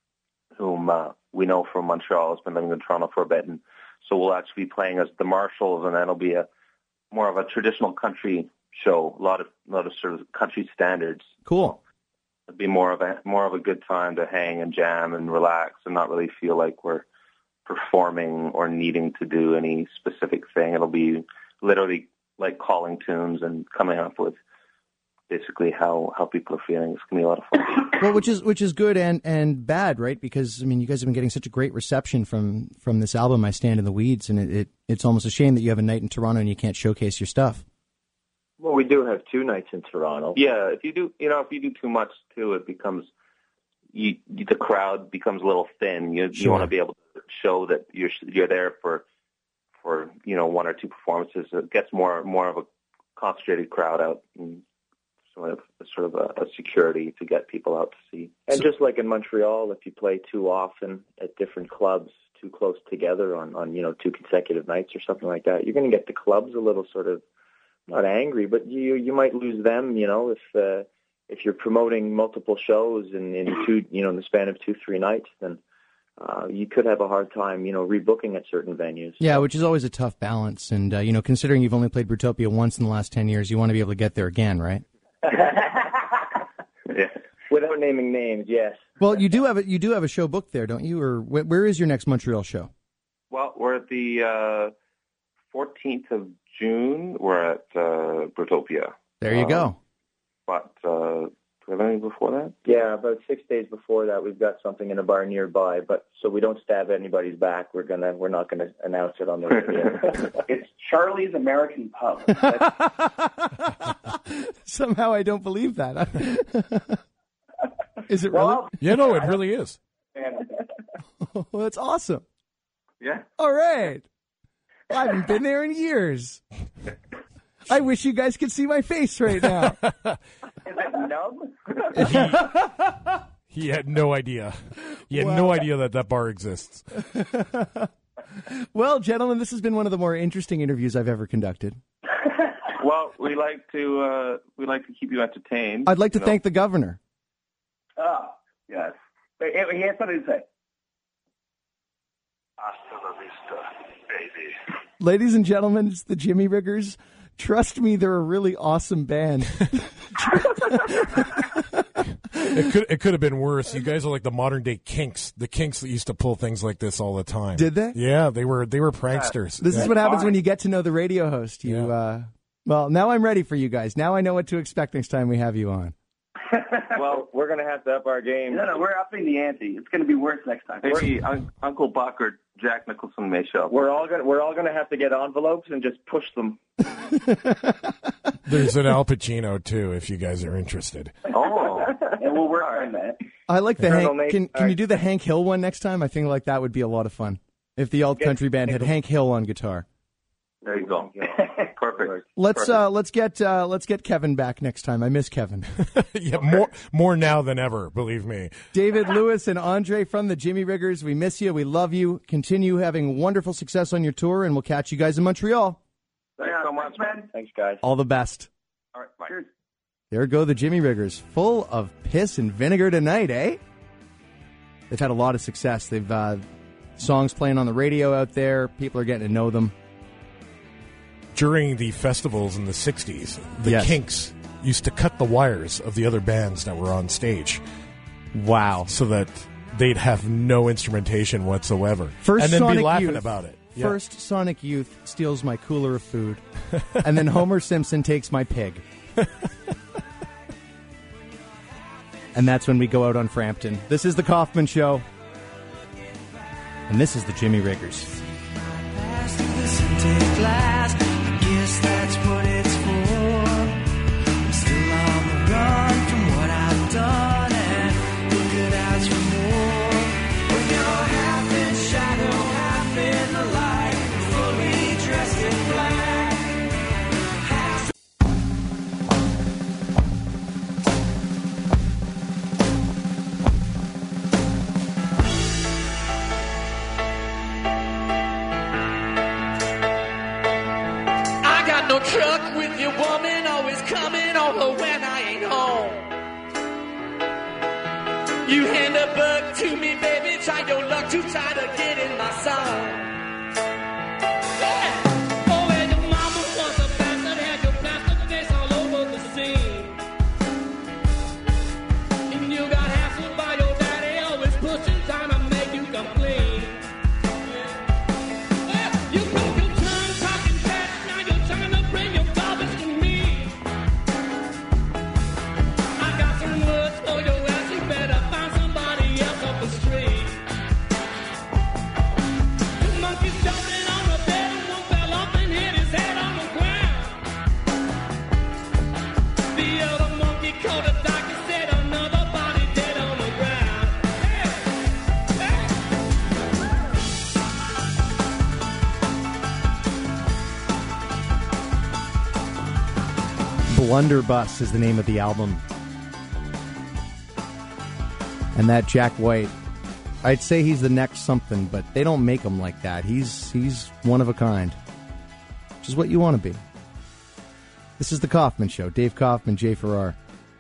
whom uh, we know from Montreal has been living in Toronto for a bit, and so we'll actually be playing as the Marshalls, and that'll be a more of a traditional country show, a lot of a lot of sort of country standards. Cool. It'll be more of a more of a good time to hang and jam and relax and not really feel like we're performing or needing to do any specific thing. It'll be literally like calling tunes and coming up with basically how, how people are feeling. It's going to be a lot of fun. Well, which is which is good and, and bad, right? Because I mean, you guys have been getting such a great reception from, from this album, I Stand in the Weeds, and it, it it's almost a shame that you have a night in Toronto and you can't showcase your stuff. Well, we do have two nights in Toronto. Yeah, if you do, you know, if you do too much too, it becomes you, you, the crowd becomes a little thin. You Sure. you want to be able to show that you're you're there for for you know one or two performances. It gets more more of a concentrated crowd out, and sort of sort of a, a security to get people out to see. And just like in Montreal, if you play too often at different clubs, too close together on, on you know two consecutive nights or something like that, you're going to get the clubs a little sort of not angry, but you you might lose them. You know, if uh, if you're promoting multiple shows in, in two you know in the span of two three nights, then uh, you could have a hard time you know rebooking at certain venues. Yeah, which is always a tough balance. And, uh, you know, considering you've only played Brutopia once in the last ten years, you want to be able to get there again, right? Without naming names, yes. Well, you do have a, you do have a show booked there, don't you? Or wh- where is your next Montreal show? Well, we're at the uh, fourteenth of June. We're at uh, Brutopia. There you Um, go. But uh, do we have anything before that? Yeah, about six days before that, we've got something in a bar nearby. But so we don't stab anybody's back, we're gonna we're not gonna announce it on the radio. It's Charlie's American Pub. Somehow I don't believe that. Is it really? Well, Yeah, no, it really is. Well, that's awesome. Yeah. All right. I haven't been there in years. I wish you guys could see my face right now. Is it numb? He had no idea. He had no Wow. idea that that bar exists. Well, gentlemen, this has been one of the more interesting interviews I've ever conducted. Well, we like to uh, we like to keep you entertained. I'd like to you know. thank the governor. Oh, yes. Wait, He he has something to say. Hasta la vista, baby. Ladies and gentlemen, it's the Jimmy Riggers. Trust me, they're a really awesome band. It could it could have been worse. You guys are like the modern day Kinks, the Kinks that used to pull things like this all the time. Did they? Yeah, they were they were pranksters. This Yeah. is what happens when you get to know the radio host. You, uh, well, now I'm ready for you guys. Now I know what to expect next time we have you on. Well, we're going to have to up our game. No, no, we're upping the ante. It's going to be worse next time. Maybe Un- Uncle Buck or Jack Nicholson may show up. We're all going we're all going to have to get envelopes and just push them. There's an Al Pacino too, if you guys are interested. Oh, and we'll work on that. I like the Colonel Hank. Nate- Can all can you right. do the Hank Hill one next time? I think like that would be a lot of fun. If the alt country band had Hank Hill on guitar. there you go. Perfect. Let's Perfect. uh, let's get uh, let's get Kevin back next time. I miss Kevin. Yeah, more more now than ever, believe me. David Lewis and Andre from the Jimmy Riggers. We miss you. We love you. Continue having wonderful success on your tour, and we'll catch you guys in Montreal. Thanks so much, man. Thanks, guys. All the best. All right, bye. Cheers. There go the Jimmy Riggers, full of piss and vinegar tonight, eh? They've had a lot of success. They've uh, songs playing on the radio out there. People are getting to know them. During the festivals in the sixties, the Yes. Kinks used to cut the wires of the other bands that were on stage. Wow. So that they'd have no instrumentation whatsoever. First and then Sonic be laughing Youth, about it. Yeah. First, Sonic Youth steals my cooler of food. And then Homer Simpson takes my pig. And that's when we go out on Frampton. This is the Kaufman Show. And this is the Jimmy Riggers. Glass, I guess that's what it's for. I'm still on the run from what I've done and looking out for more. When you're half in shadow, half in the light, fully dressed in black. Half I got no truck with your woman, always coming over when I ain't home. You hand a book to me, baby, try your luck to try to get in my song. Yeah. Oh, and your mama was a bastard, had your plastic face all over the scene. And you got hassled by your daddy, always pushing, trying to make you come clean. Yeah. You broke your tongue talking trash, now you're trying to bring your garbage to me. I got some words for your ass, you better find somebody else up the street. Two monkeys jumping on the bed and one fell off and hit his head on the ground. The other monkey called a doctor, said another body dead on the ground. Hey, hey. Blunderbuss is the name of the album. And that Jack White, I'd say he's the next something, but they don't make him like that. He's he's one of a kind, which is what you want to be. This is the Kaufman Show. Dave Kaufman, Jay Farrar.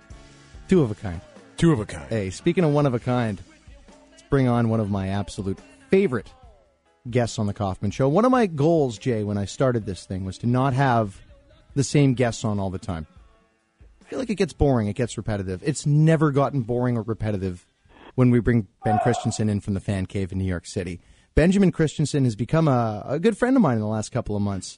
Two of a kind. Two of a kind. Hey, speaking of one of a kind, let's bring on one of my absolute favorite guests on the Kaufman Show. One of my goals, Jay, when I started this thing was to not have the same guests on all the time. I feel like it gets boring. It gets repetitive. It's never gotten boring or repetitive when we bring Ben Christensen in from the Fan Cave in New York City. Benjamin Christensen has become a, a good friend of mine in the last couple of months.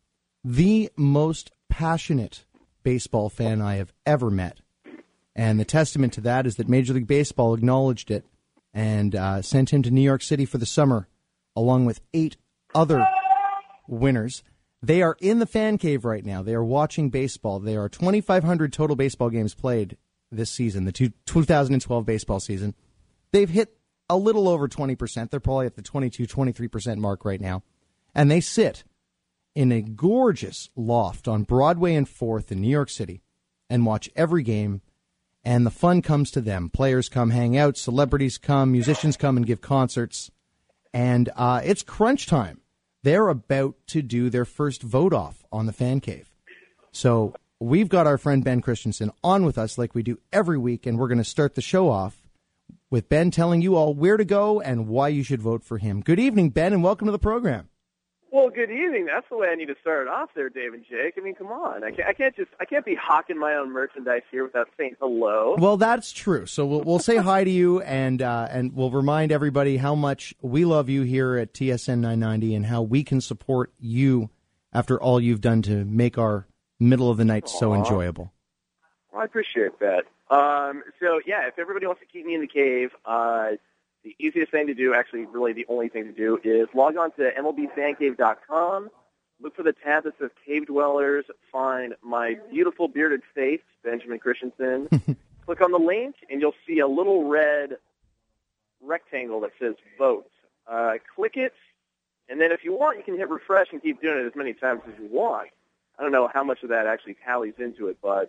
The most passionate baseball fan I have ever met. And the testament to that is that Major League Baseball acknowledged it and uh, sent him to New York City for the summer, along with eight other winners. They are in the Fan Cave right now. They are watching baseball. There are twenty-five hundred total baseball games played this season, the two, two thousand twelve baseball season. They've hit a little over twenty percent. They're probably at the twenty-two, twenty-three percent mark right now. And they sit in a gorgeous loft on Broadway and fourth in New York City and watch every game. And the fun comes to them. Players come hang out. Celebrities come. Musicians come and give concerts. And uh, it's crunch time. They're about to do their first vote-off on the Fan Cave. So we've got our friend Ben Christensen on with us like we do every week, and we're going to start the show off with Ben telling you all where to go and why you should vote for him. Good evening, Ben, and welcome to the program. Well, good evening. That's the way I need to start it off there, Dave and Jake. I mean, come on. I can't, I can't just I can't be hawking my own merchandise here without saying hello. Well, that's true. So we'll we'll say hi to you, and uh, and we'll remind everybody how much we love you here at T S N nine ninety and how we can support you after all you've done to make our middle of the night so Aw. enjoyable. Well, I appreciate that. Um, so, yeah, if everybody wants to keep me in the cave, uh, the easiest thing to do, actually really the only thing to do, is log on to M L B fan cave dot com, look for the tab that says Cave Dwellers, find my beautiful bearded face, Benjamin Christensen, click on the link, and you'll see a little red rectangle that says Vote. Uh, click it, and then if you want, you can hit refresh and keep doing it as many times as you want. I don't know how much of that actually tallies into it, but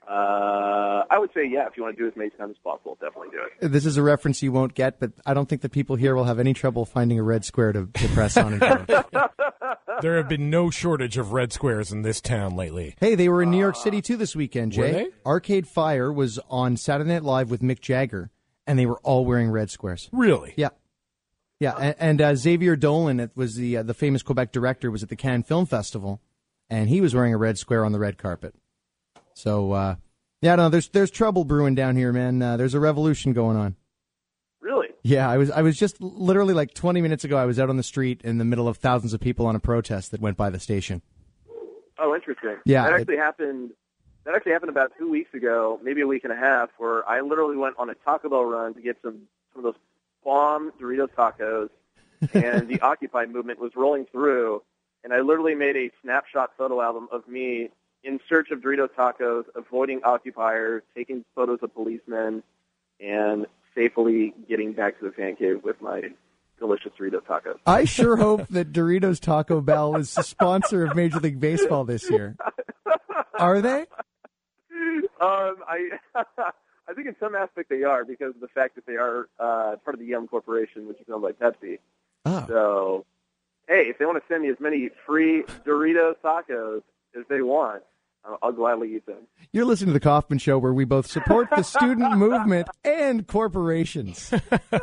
Uh, I would say, yeah, if you want to do as many times as possible, definitely do it. This is a reference you won't get, but I don't think the people here will have any trouble finding a red square to, to press on. In There have been no shortage of red squares in this town lately. Hey, they were in New York City, too, this weekend, Jay. Were they? Arcade Fire was on Saturday Night Live with Mick Jagger, and they were all wearing red squares. Really? Yeah. Yeah, and, and uh, Xavier Dolan, it was the uh, the famous Quebec director, was at the Cannes Film Festival, and he was wearing a red square on the red carpet. So, uh, yeah, no, there's there's trouble brewing down here, man. Uh, there's a revolution going on. Really? Yeah, I was I was just literally like twenty minutes ago, I was out on the street in the middle of thousands of people on a protest that went by the station. Oh, interesting. Yeah, that it- actually happened. That actually happened about two weeks ago, maybe a week and a half, where I literally went on a Taco Bell run to get some some of those bomb Doritos tacos, and the Occupy movement was rolling through, and I literally made a snapshot photo album of me in search of Doritos tacos, avoiding occupiers, taking photos of policemen, and safely getting back to the fan cave with my delicious Doritos tacos. I sure hope that Doritos Taco Bell is the sponsor of Major League Baseball this year. Are they? Um, I I think in some aspect they are, because of the fact that they are uh, part of the Yum Corporation, which is owned by Pepsi. Oh. So, hey, if they want to send me as many free Doritos tacos as they want, I'll, I'll gladly eat them. You're listening to The Kaufman Show, where we both support the student movement and corporations.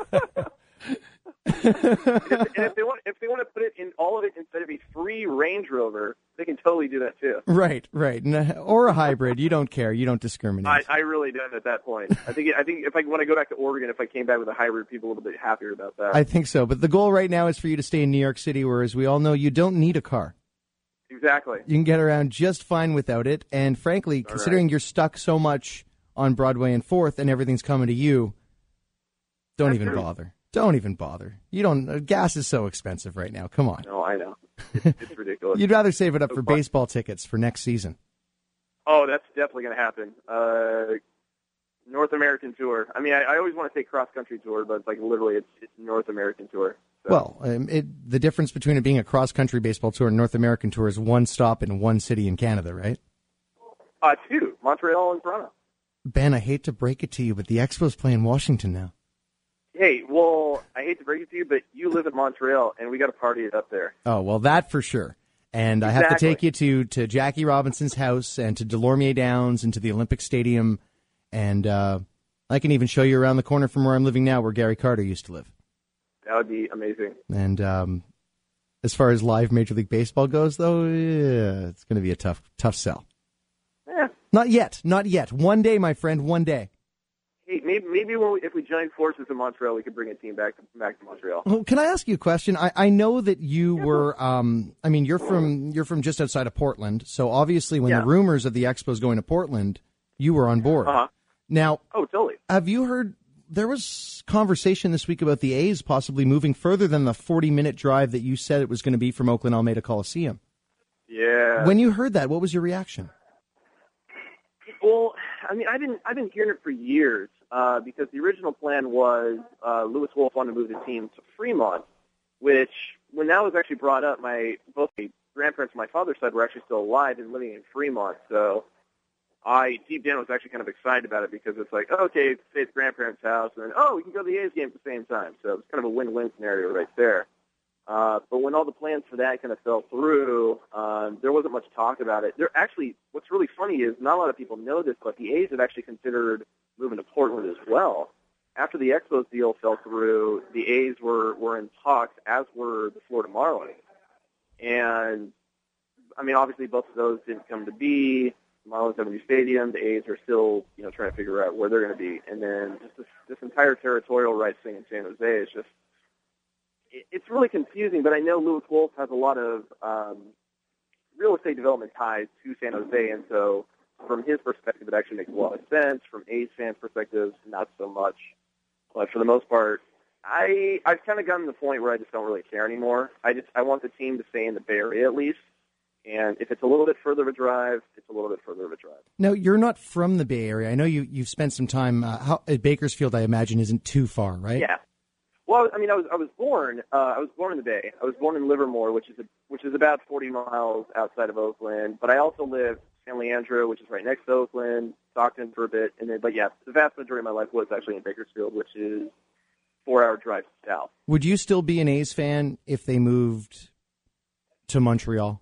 and, if, and if they want, if they want to put it in all of it instead of a free Range Rover, they can totally do that too. Right, right. N- Or a hybrid. You don't care. You don't discriminate. I, I really don't at that point. I think I think if I want to go back to Oregon, if I came back with a hybrid, people would be a little bit happier about that. I think so. But the goal right now is for you to stay in New York City, where, as we all know, you don't need a car. Exactly. You can get around just fine without it. And frankly, All considering right. you're stuck so much on Broadway and Fourth and everything's coming to you, don't That's even true. bother. Don't even bother. You don't. Uh, gas is so expensive right now. Come on. No, I know. It's ridiculous. You'd rather save it up So for fun. baseball tickets for next season. Oh, that's definitely going to happen. Uh, North American tour. I mean, I, I always want to say cross-country tour, but it's like literally it's, it's North American tour. So. Well, um, it, the difference between it being a cross-country baseball tour and North American tour is one stop in one city in Canada, right? Uh, two, Montreal and Toronto. Ben, I hate to break it to you, but the Expos play in Washington now. Hey, well, I hate to break it to you, but you live in Montreal, and we got to party it up there. Oh, well, that for sure. And I have to Exactly. take you to, to Jackie Robinson's house and to Delormier Downs and to the Olympic Stadium. And uh, I can even show you around the corner from where I'm living now, where Gary Carter used to live. That would be amazing. And um, as far as live Major League Baseball goes, though, yeah, it's going to be a tough, tough sell. Yeah. Not yet. Not yet. One day, my friend, one day. Hey, maybe maybe when we, if we join forces in Montreal, we could bring a team back to, back to Montreal. Well, can I ask you a question? I, I know that you were, um, I mean, you're from you're from just outside of Portland, so obviously when Yeah. the rumors of the Expos going to Portland, you were on board. Uh-huh. Now, Oh, totally. have you heard, there was conversation this week about the A's possibly moving further than the forty-minute drive that you said it was going to be from Oakland Alameda Coliseum. Yeah. When you heard that, what was your reaction? Well, I mean, I've been I've been hearing it for years uh, because the original plan was uh, Louis Wolff wanted to move the team to Fremont, which when that was actually brought up, my both my grandparents on my father's side were actually still alive and living in Fremont. So I deep down was actually kind of excited about it because it's like, okay, it's his grandparents' house, and then oh, we can go to the A's game at the same time. So it's kind of a win-win scenario right there. Uh, but when all the plans for that kind of fell through, um, there wasn't much talk about it. There actually, what's really funny is not a lot of people know this, but the A's had actually considered moving to Portland as well. After the Expos deal fell through, the A's were, were in talks, as were the Florida Marlins. And, I mean, obviously both of those didn't come to be. The Marlins have a new stadium. The A's are still, you know, trying to figure out where they're going to be. And then just this, this entire territorial rights thing in San Jose is just, it's really confusing, but I know Louis Wolff has a lot of um, real estate development ties to San Jose, and so from his perspective, it actually makes a lot of sense. From A's fans' perspective, not so much. But for the most part, I I've kind of gotten to the point where I just don't really care anymore. I just I want the team to stay in the Bay Area at least, and if it's a little bit further of a drive, it's a little bit further of a drive. Now, you're not from the Bay Area. I know you, you've spent some time uh, how, at Bakersfield, I imagine, isn't too far, right? Yeah. Well, I mean, I was I was born uh, I was born in the Bay. I was born in Livermore, which is a, which is about forty miles outside of Oakland. But I also lived in San Leandro, which is right next to Oakland, Stockton for a bit, and then but yeah, the vast majority of my life was actually in Bakersfield, which is four-hour drive south. Would you still be an A's fan if they moved to Montreal?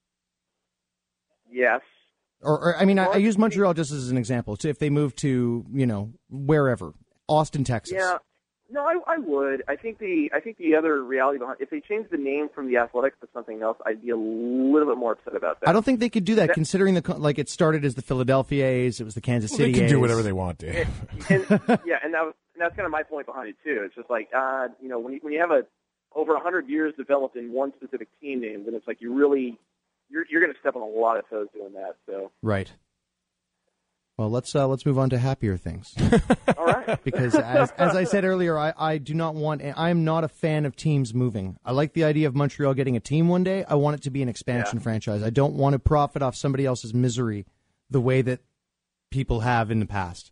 Yes. Or, or I mean, I, I use Montreal just as an example. So if they moved to, you know, wherever, Austin, Texas. Yeah. No, I, I would. I think the I think the other reality behind if they changed the name from the Athletics to something else, I'd be a little bit more upset about that. I don't think they could do that, that considering the like it started as the Philadelphia A's, it was the Kansas Well, City they can A's. do whatever they want, Dave. And, and, yeah, and, that was, and that's kind of my point behind it too. It's just like uh, you know, when you, when you have a over a hundred years developed in one specific team name, then it's like you really you're you're going to step on a lot of toes doing that. So right. Well, let's uh, let's move on to happier things. All right. Because as as I said earlier, I, I do not want. I am not a fan of teams moving. I like the idea of Montreal getting a team one day. I want it to be an expansion Yeah. franchise. I don't want to profit off somebody else's misery the way that people have in the past.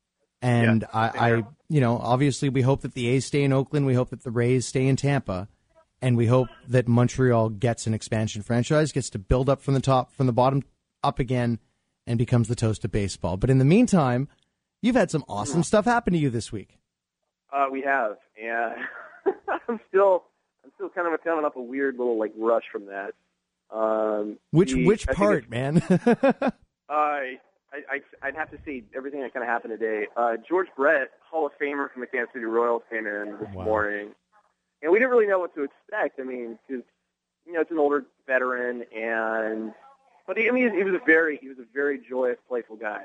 And Yeah, I, I, you know, obviously we hope that the A's stay in Oakland. We hope that the Rays stay in Tampa. And we hope that Montreal gets an expansion franchise, gets to build up from the top, from the bottom up again, and becomes the toast of baseball. But in the meantime, you've had some awesome stuff happen to you this week. Uh, we have, and I'm still, I'm still kind of coming up a weird little like rush from that. Um, Which the, which I think part, it's- man? I, I, I'd have to say everything that kind of happened today. Uh, George Brett, Hall of Famer from the Kansas City Royals, came in this Wow. morning, and we didn't really know what to expect. I mean, because you know it's an older veteran, and but he, I mean he was a very he was a very joyous, playful guy,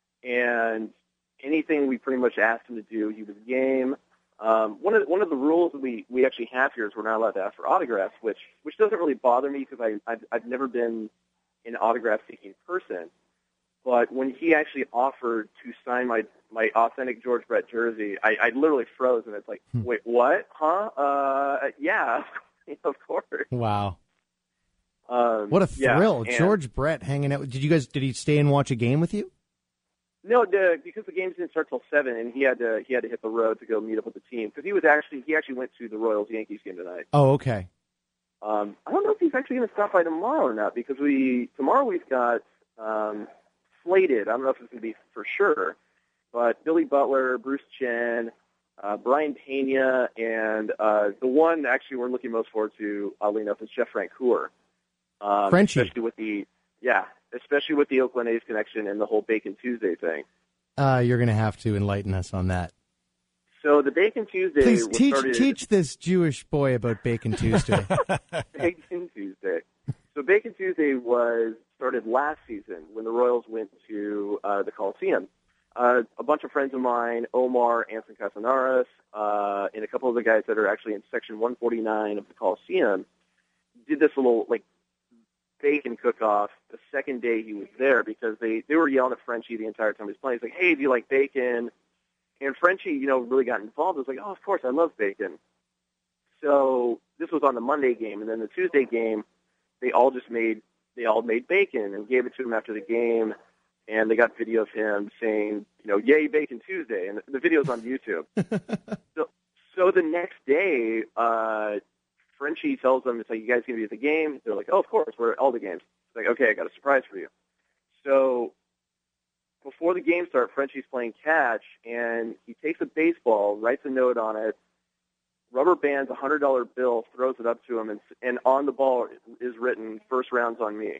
and anything we pretty much asked him to do, he was game. Um, one of the, one of the rules that we, we actually have here is we're not allowed to ask for autographs, which which doesn't really bother me because I I've, I've never been an autograph seeking person. But when he actually offered to sign my, my authentic George Brett jersey, I, I literally froze, and it's like, wait, what? Huh? Uh, yeah, of course. Wow. Um, What a yeah, thrill. and- George Brett hanging out. Did you guys, did he stay and watch a game with you? No, the, because the games didn't start till seven, and he had to he had to hit the road to go meet up with the team because he was actually he actually went to the Royals Yankees game tonight. Oh, okay. Um, I don't know if he's actually going to stop by tomorrow or not because we tomorrow we've got um, slated. I don't know if it's going to be for sure, but Billy Butler, Bruce Chen, uh, Brian Pena, and uh, the one actually we're looking most forward to, oddly enough, is Jeff Francoeur. Um, Frenchie. especially with the yeah, especially with the Oakland A's connection and the whole Bacon Tuesday thing. Uh, you're going to have to enlighten us on that. So the Bacon Tuesday Please was teach started teach this Jewish boy about Bacon Tuesday. Bacon Tuesday. So Bacon Tuesday was started last season when the Royals went to uh, the Coliseum. Uh, a bunch of friends of mine, Omar, Anson Casanaras, uh, and a couple of the guys that are actually in Section one forty-nine of the Coliseum, did this little like bacon cook-off the second day he was there because they, they were yelling at Frenchie the entire time he was playing. He's like, hey, do you like bacon? And Frenchie, you know, really got involved. I was like, oh, of course, I love bacon. So this was on the Monday game, and then the Tuesday game, they all just made they all made bacon and gave it to him after the game, and they got video of him saying, you know, yay, Bacon Tuesday, and the video's on YouTube. so, so the next day, uh, Frenchie tells them, it's like, you guys going to be at the game? They're like, oh, of course, we're at all the games. It's like, okay, I got a surprise for you. So before the game starts, Frenchie's playing catch, and he takes a baseball, writes a note on it, rubber bands a one hundred dollar bill, throws it up to him, and, and on the ball is written, first round's on me.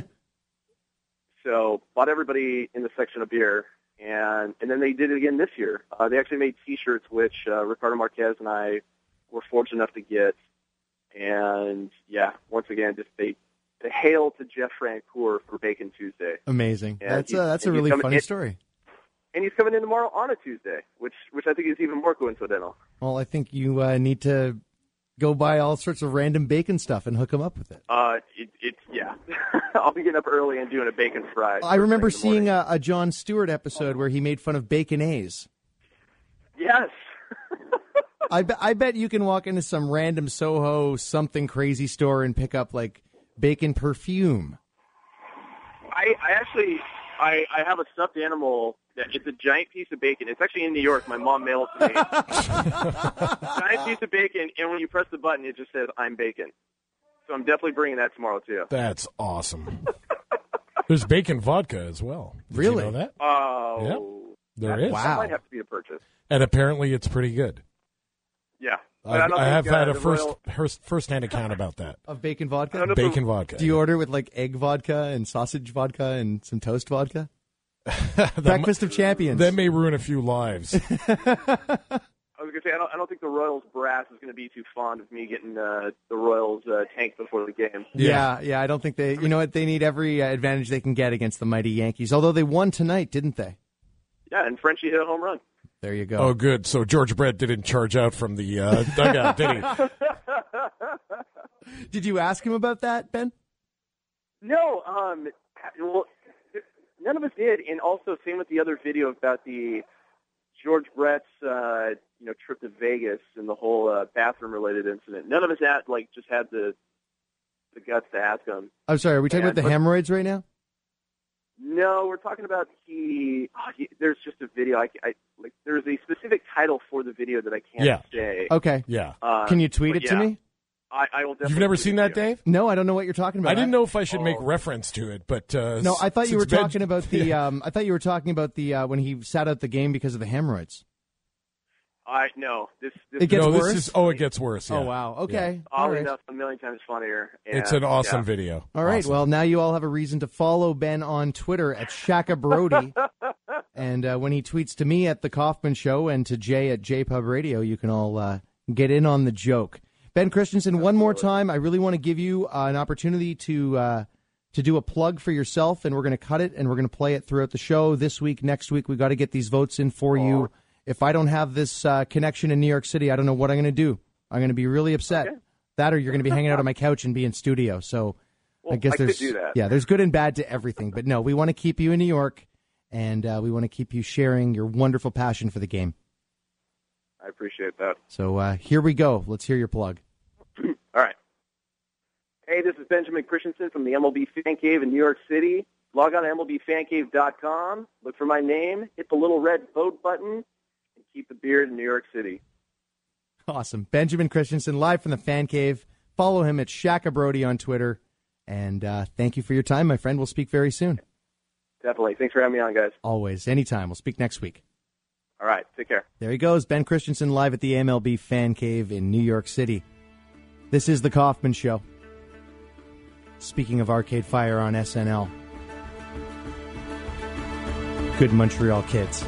So bought everybody in the section of beer, and, and then they did it again this year. Uh, they actually made T-shirts, which uh, Ricardo Marquez and I were fortunate enough to get. And, yeah, once again, just they, they hail to Jeff Francoeur for Bacon Tuesday. Amazing. And That's he's- a, that's a and he's really coming- funny it- story. And he's coming in tomorrow on a Tuesday, which which I think is even more coincidental. Well, I think you uh, need to go buy all sorts of random bacon stuff and hook him up with it. Uh, it, it's, yeah. I'll be getting up early and doing a bacon fry. I remember seeing a, a Jon Stewart episode where he made fun of Bacon A's. Yes. I, be, I bet you can walk into some random Soho something crazy store and pick up, like, bacon perfume. I, I actually, I, I have a stuffed animal. That it's a giant piece of bacon. It's actually in New York. My mom mailed it to me. Giant piece of bacon, and when you press the button, it just says, I'm bacon. So I'm definitely bringing that tomorrow, too. That's awesome. There's bacon vodka as well. Did Really? you know that? Oh, There that, is. That might have to be a purchase. And apparently it's pretty good. Yeah. But I, I don't I think, have uh, had a the first, Royal- first first-hand account about that. Of bacon vodka? I don't know if Bacon the- vodka. Do you order with like egg vodka and sausage vodka and some toast vodka? That Breakfast mi- of Champions. That may ruin a few lives. I was gonna say I don't, I don't think the Royals brass is gonna be too fond of me getting uh, the Royals uh, tank before the game. Yeah. yeah, I don't think they. You know what? They need every uh, advantage they can get against the mighty Yankees. Although they won tonight, didn't they? Yeah, and Frenchie hit a home run. There you go. Oh, good. So George Brett didn't charge out from the uh, dugout, did he? Did you ask him about that, Ben? No, um, well, none of us did, and also same with the other video about the George Brett's, uh, you know, trip to Vegas and the whole uh, bathroom-related incident. None of us had like just had the the guts to ask him. I'm sorry. Are we talking And- about the but- hemorrhoids right now? No, we're talking about he. Oh, he there's just a video. I, I like. There's a specific title for the video that I can't Yeah. say. Okay. Yeah. Uh, Can you tweet but it to yeah, me? I, I will. Definitely You've never tweet seen it that, to you. Dave? No, I don't know what you're talking about. I didn't know if I should make Oh. reference to it, but uh, No, I thought you were since Ben- talking about the. Um, I thought you were talking about the uh, when he sat out the game because of the hemorrhoids. I no. This. this It gets no, worse? This is, oh, it gets worse. Oh yeah. wow. Okay. Oddly All right. enough, a million times funnier. It's and, an awesome yeah. video. All right. Awesome. Well, now you all have a reason to follow Ben on Twitter at Shaka Brody. And uh, when he tweets to me at The Kaufman Show and to Jay at J Pub Radio, you can all uh, get in on the joke. Ben Christensen, one more time, I really want to give you uh, an opportunity to uh, to do a plug for yourself, and we're going to cut it, and we're going to play it throughout the show this week, next week. We've got to get these votes in for you. If I don't have this uh, connection in New York City, I don't know what I'm going to do. I'm going to be really upset. Okay. That or you're going to be hanging out on my couch and be in studio. So Well, I guess I could there's do that. yeah, there's good and bad to everything. But no, we want to keep you in New York, and uh, we want to keep you sharing your wonderful passion for the game. I appreciate that. So uh, here we go. Let's hear your plug. All right. Hey, this is Benjamin Christensen from the M L B Fan Cave in New York City. Log on to M L B fan cave dot com. Look for my name. Hit the little red vote button. And keep the beard in New York City. Awesome. Benjamin Christensen, live from the Fan Cave. Follow him at Shaka Brody on Twitter. And uh, thank you for your time, my friend. We'll speak very soon. Definitely. Thanks for having me on, guys. Always. Anytime. We'll speak next week. All right. Take care. There he goes. Ben Christensen live at the M L B Fan Cave in New York City. This is The Kaufman Show. Speaking of Arcade Fire on S N L. Good Montreal kids.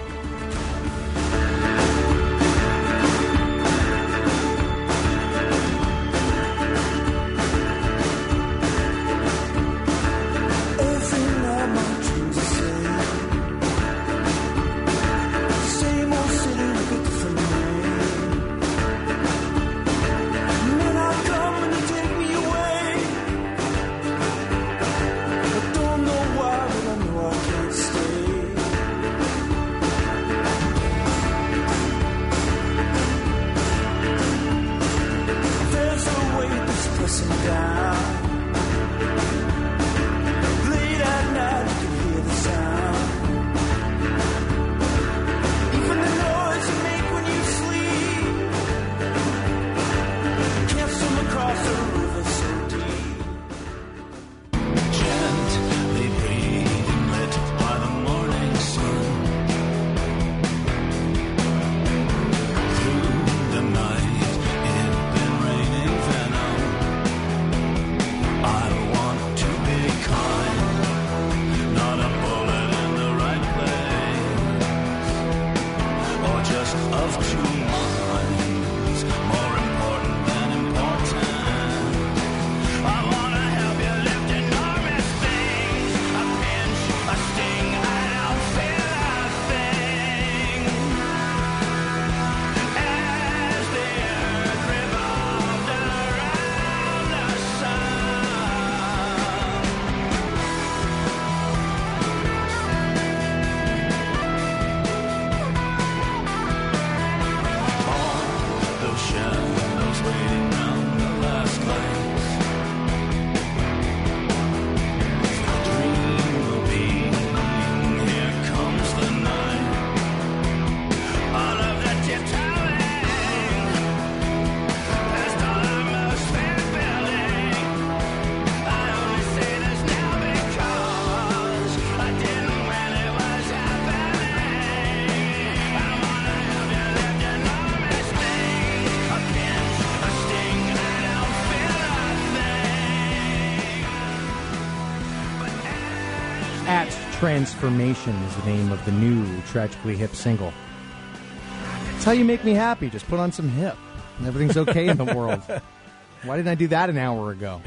At Transformation is the name of the new Tragically Hip single. It's how you make me happy. Just put on some hip, and everything's okay in the world. Why didn't I do that an hour ago?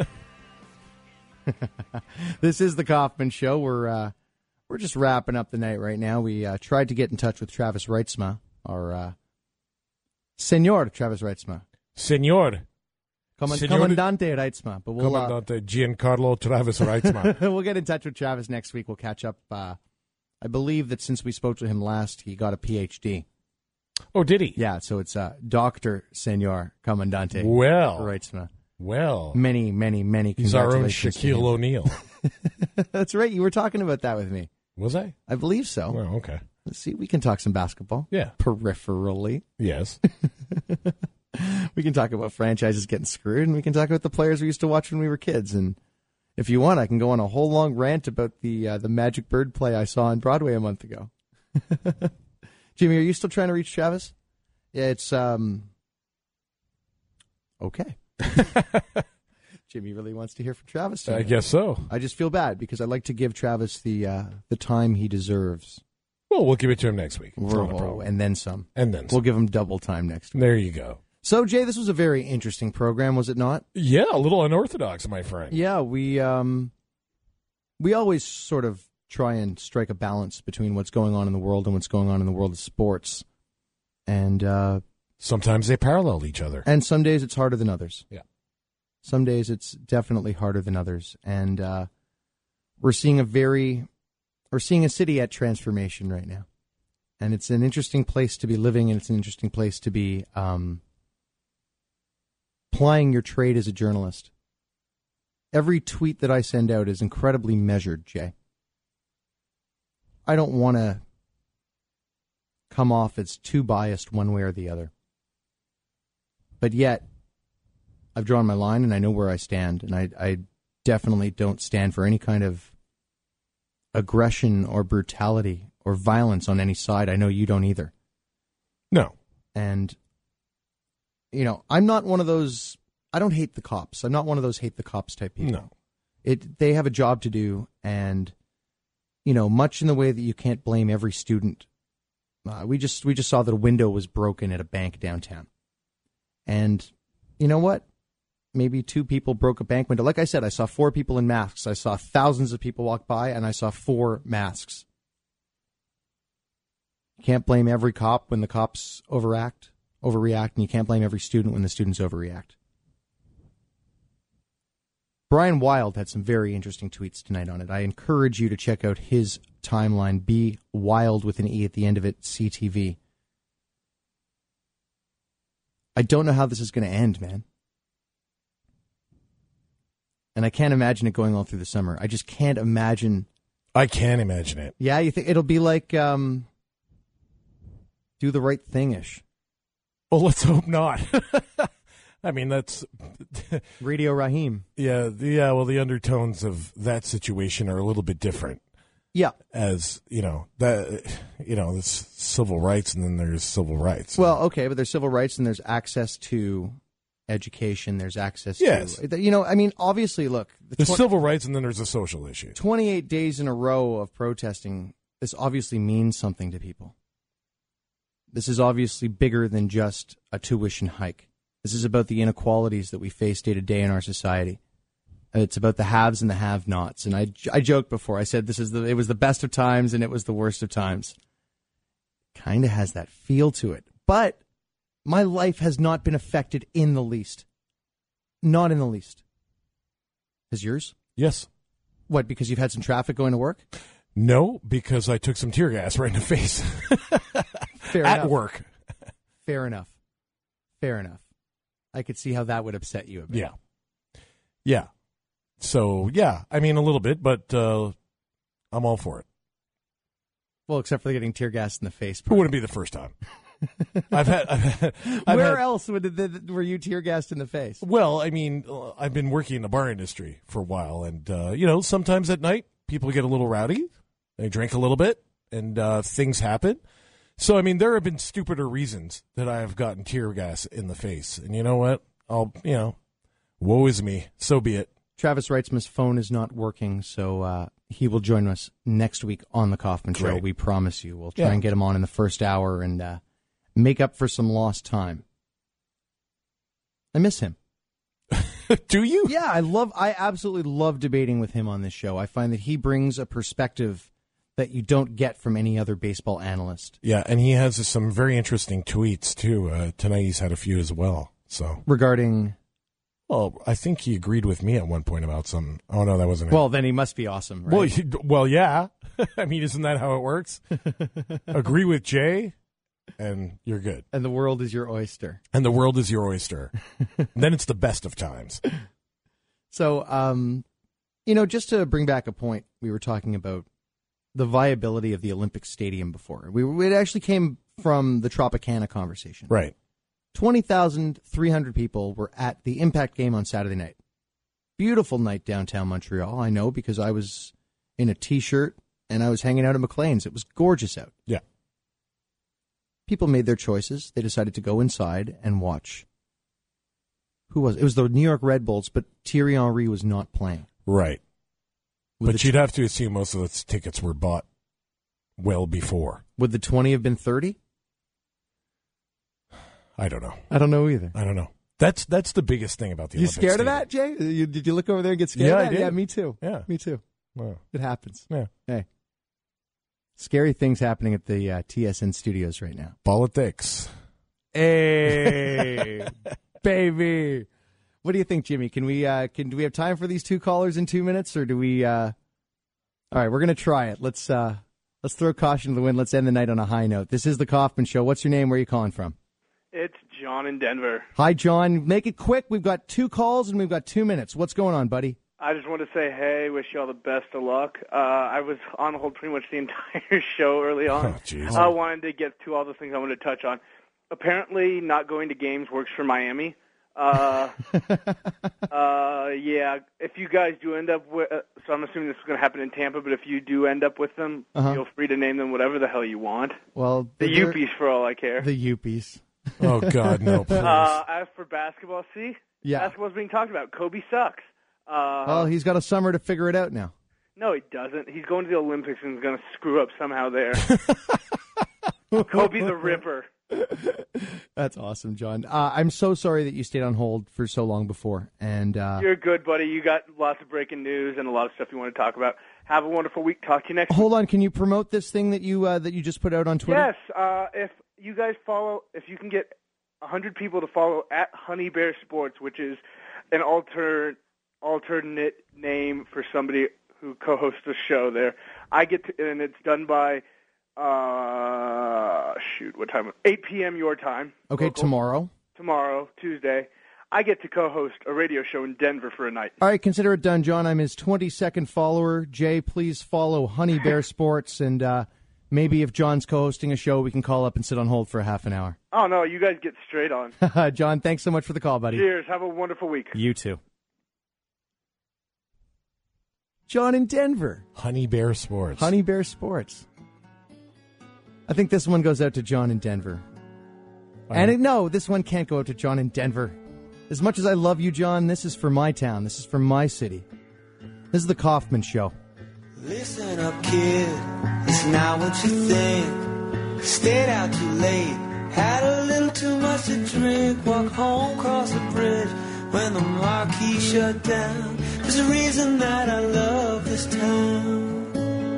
This is the Kaufman Show. We're uh, we're just wrapping up the night right now. We uh, tried to get in touch with Travis Reitzma, our uh, Senor Travis Reitzma. Senor. Command- Senor- Commandante Reitzma. But we'll, uh, Commandante Giancarlo Travis Reitzma. we'll get in touch with Travis next week. We'll catch up. Uh, I believe that since we spoke to him last, he got a P H D. Oh, did he? Yeah, so it's uh, Doctor Senor Commandante Well. Reitzma. Well. Many, many, many He's our own congratulations. Shaquille O'Neal. That's right. You were talking about that with me. Was I? I believe so. Oh, okay. Let's see. We can talk some basketball. Yeah. Peripherally. Yes. We can talk about franchises getting screwed, and we can talk about the players we used to watch when we were kids. And if you want, I can go on a whole long rant about the uh, the Magic Bird play I saw on Broadway a month ago. Jimmy, are you still trying to reach Travis? Yeah, it's um. Okay. Jimmy really wants to hear from Travis tonight. I guess so. I just feel bad because I like to give Travis the uh, the time he deserves. Well, we'll give it to him next week. It's We're- not a problem. and then some. And then some. We'll give him double time next week. There you go. So, Jay, this was a very interesting program, was it not? Yeah, a little unorthodox, my friend. Yeah, we um, we always sort of try and strike a balance between what's going on in the world and what's going on in the world of sports. And uh, sometimes they parallel each other. And some days it's harder than others. Yeah. Some days it's definitely harder than others. And uh, we're seeing a very, we're seeing a city at transformation right now. And it's an interesting place to be living, and it's an interesting place to be um, plying your trade as a journalist. Every tweet that I send out is incredibly measured, Jay. I don't want to come off as too biased one way or the other. But yet, I've drawn my line, and I know where I stand, and I, I definitely don't stand for any kind of aggression or brutality or violence on any side. I know you don't either. No. And, you know, I'm not one of those, I don't hate the cops. I'm not one of those hate the cops type people. No. It, they have a job to do, and, you know, much in the way that you can't blame every student. Uh, we just we just saw that a window was broken at a bank downtown. And you know what? Maybe two people broke a bank window. Like I said, I saw four people in masks. I saw thousands of people walk by, and I saw four masks. You can't blame every cop when the cops overact, overreact, and you can't blame every student when the students overreact. Brian Wilde had some very interesting tweets tonight on it. I encourage you to check out his timeline. Be Wild with an E at the end of it, C T V. I don't know how this is going to end, man. And I can't imagine it going all through the summer. I just can't imagine. I can imagine it. Yeah, you think it'll be like um, Do the Right Thing-ish. Well, let's hope not. I mean, that's Radio Raheem. Yeah, the, yeah. Well, the undertones of that situation are a little bit different. Yeah, as you know that you know there's civil rights, and then there's civil rights. Well, okay, but there's civil rights, and there's access to education. There's access. Yes. to you know. I mean, obviously, look. The there's tw- civil rights, and then there's a social issue. twenty-eight days in a row of protesting. This obviously means something to people. This is obviously bigger than just a tuition hike. This is about the inequalities that we face day to day in our society. It's about the haves and the have-nots. And I, I joked before. I said this is the it was the best of times and it was the worst of times. Kind of has that feel to it. But my life has not been affected in the least. Not in the least. Has yours? Yes. What, because you've had some traffic going to work? No, because I took some tear gas right in the face. Fair At enough. work. Fair enough. Fair enough. I could see how that would upset you a bit. Yeah. Yeah. So, yeah, I mean, a little bit, but uh, I'm all for it. Well, except for getting tear gas in the face. It wouldn't be the first time. I've had. I've had I've Where had, else would the, were you tear gassed in the face? Well, I mean, I've been working in the bar industry for a while, and uh, you know, sometimes at night people get a little rowdy. They drink a little bit, and uh, things happen. So, I mean, there have been stupider reasons that I have gotten tear gas in the face, and you know what? I'll, you know, woe is me. So be it. Travis Reitzman's phone is not working, so uh, he will join us next week on the Kaufman Show. Great. We promise you. We'll try Yeah. and get him on in the first hour and uh, make up for some lost time. I miss him. Do you? Yeah, I love. I absolutely love debating with him on this show. I find that he brings a perspective that you don't get from any other baseball analyst. Yeah, and he has some very interesting tweets, too. Uh, tonight he's had a few as well. So Regarding... Well, I think he agreed with me at one point about something. Oh, no, that wasn't it. Well, then he must be awesome, right? Well, he, well yeah. I mean, isn't that how it works? Agree with Jay, and you're good. And the world is your oyster. And the world is your oyster. Then it's the best of times. So, um, you know, just to bring back a point, we were talking about the viability of the Olympic Stadium before. We It actually came from the Tropicana conversation. Right. twenty thousand three hundred people were at the Impact game on Saturday night. Beautiful night downtown Montreal, I know, because I was in a T-shirt and I was hanging out at McLean's. It was gorgeous out. Yeah. People made their choices. They decided to go inside and watch. Who was it? It was the New York Red Bulls, but Thierry Henry was not playing. Right. Would But the you'd have to assume most of those tickets were bought well before. Would the twenty have been thirty? I don't know. I don't know either. I don't know. That's that's the biggest thing about the You Olympic scared Stadium. of that, Jay? You, did you look over there and get scared Yeah, of I that? did. Yeah, me too. Yeah. Me too. Wow. It happens. Yeah. Hey. Scary things happening at the uh, T S N studios right now. Politics. Hey, baby. What do you think, Jimmy? Can we uh, can do we have time for these two callers in two minutes, or do we? Uh... All right, we're gonna try it. Let's uh, let's throw caution to the wind. Let's end the night on a high note. This is the Kaufman Show. What's your name? Where are you calling from? It's John in Denver. Hi, John. Make it quick. We've got two calls and we've got two minutes. What's going on, buddy? I just want to say, hey, wish you all the best of luck. Uh, I was on hold pretty much the entire show early on. Oh, jeez. I wanted to get to all the things I wanted to touch on. Apparently, not going to games works for Miami. Uh, uh, yeah, if you guys do end up with, uh, so I'm assuming this is going to happen in Tampa, but if you do end up with them, Uh-huh. feel free to name them whatever the hell you want. Well, The they're- Yuppies, for all I care. The Yuppies. Oh, God, no, please. Uh, as for basketball, see? Yeah. Basketball's being talked about. Kobe sucks. Uh, Well, he's got a summer to figure it out now. No, he doesn't. He's going to the Olympics and is going to screw up somehow there. Kobe the Ripper. That's awesome, John. Uh, I'm so sorry that you stayed on hold for so long before. And uh, You're good, buddy. You got lots of breaking news and a lot of stuff you want to talk about. Have a wonderful week. Talk to you next week. hold on, can you promote this thing that you uh, that you just put out on Twitter? Yes, uh, if you guys follow, if you can get one hundred people to follow at Honey Bear Sports, which is an alter, alternate name for somebody who co-hosts a show there. I get to, and it's done by, uh, shoot, what time? eight p.m. your time. Okay, local. tomorrow. Tomorrow, Tuesday. I get to co-host a radio show in Denver for a night. All right, consider it done, John. I'm his twenty-second follower. Jay, please follow Honey Bear Sports, and uh, maybe if John's co-hosting a show, we can call up and sit on hold for a half an hour. Oh, no, you guys get straight on. John, thanks so much for the call, buddy. Cheers. Have a wonderful week. You too. John in Denver. Honey Bear Sports. Honey Bear Sports. I think this one goes out to John in Denver. And it, no, this one can't go out to John in Denver. As much as I love you, John, this is for my town. This is for my city. This is the Kaufman Show. Listen up, kid. It's not what you think. Stayed out too late. Had a little too much to drink. Walk home, cross the bridge. When the marquee shut down. There's a reason that I love this town.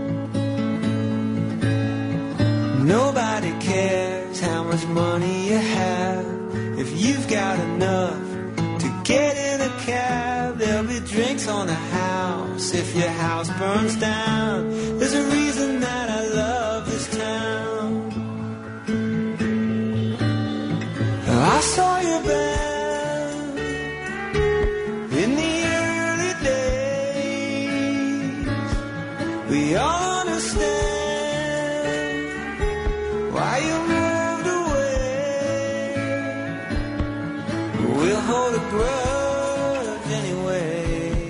Nobody cares how much money you have. If you've got enough to get in a cab, there'll be drinks on the house. If your house burns down, there's a reason that I love this town. I saw your band in the early days. We all understand why you moved away. We'll hold a grudge anyway.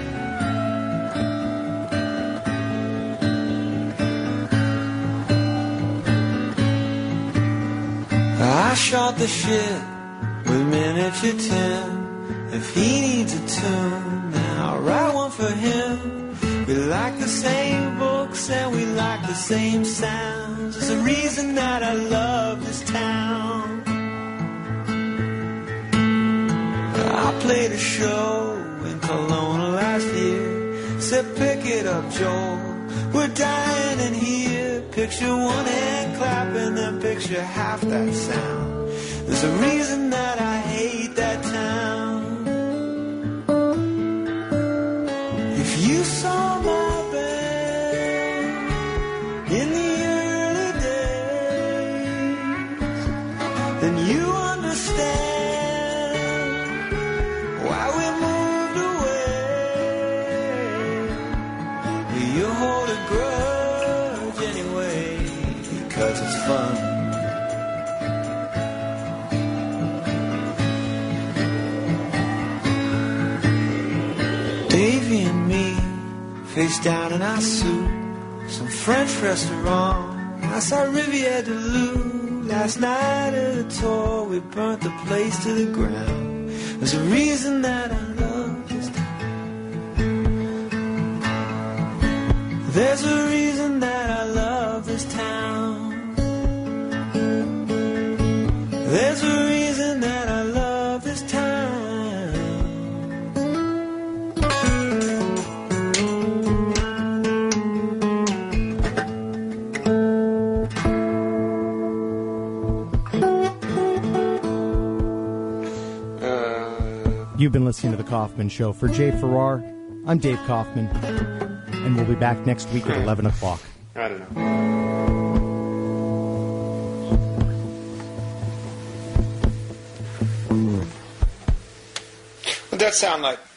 I shot the shit with miniature Tim. If he needs a tune, then I'll write one for him. We like the same books and we like the same sounds. There's a reason that I love this town. I played a show in Kelowna last year. Said pick it up, Joel, we're dying in here. Picture one hand clapping, then picture half that sound. There's a reason that I hate that town. If you saw my band in the early days, then you understand why we moved away. You hold a grudge anyway, because it's fun. Davy and me, face down in our suit, some French restaurant outside Rivière du Loup. Last night at a tour, we burnt the place to the ground. There's a reason that I love this town. There's a reason that I love this town. There's a reason that I love this town. You've been listening to The Kaufman Show. For Jay Farrar, I'm Dave Kaufman, and we'll be back next week at eleven o'clock. I don't know. What'd that sound like?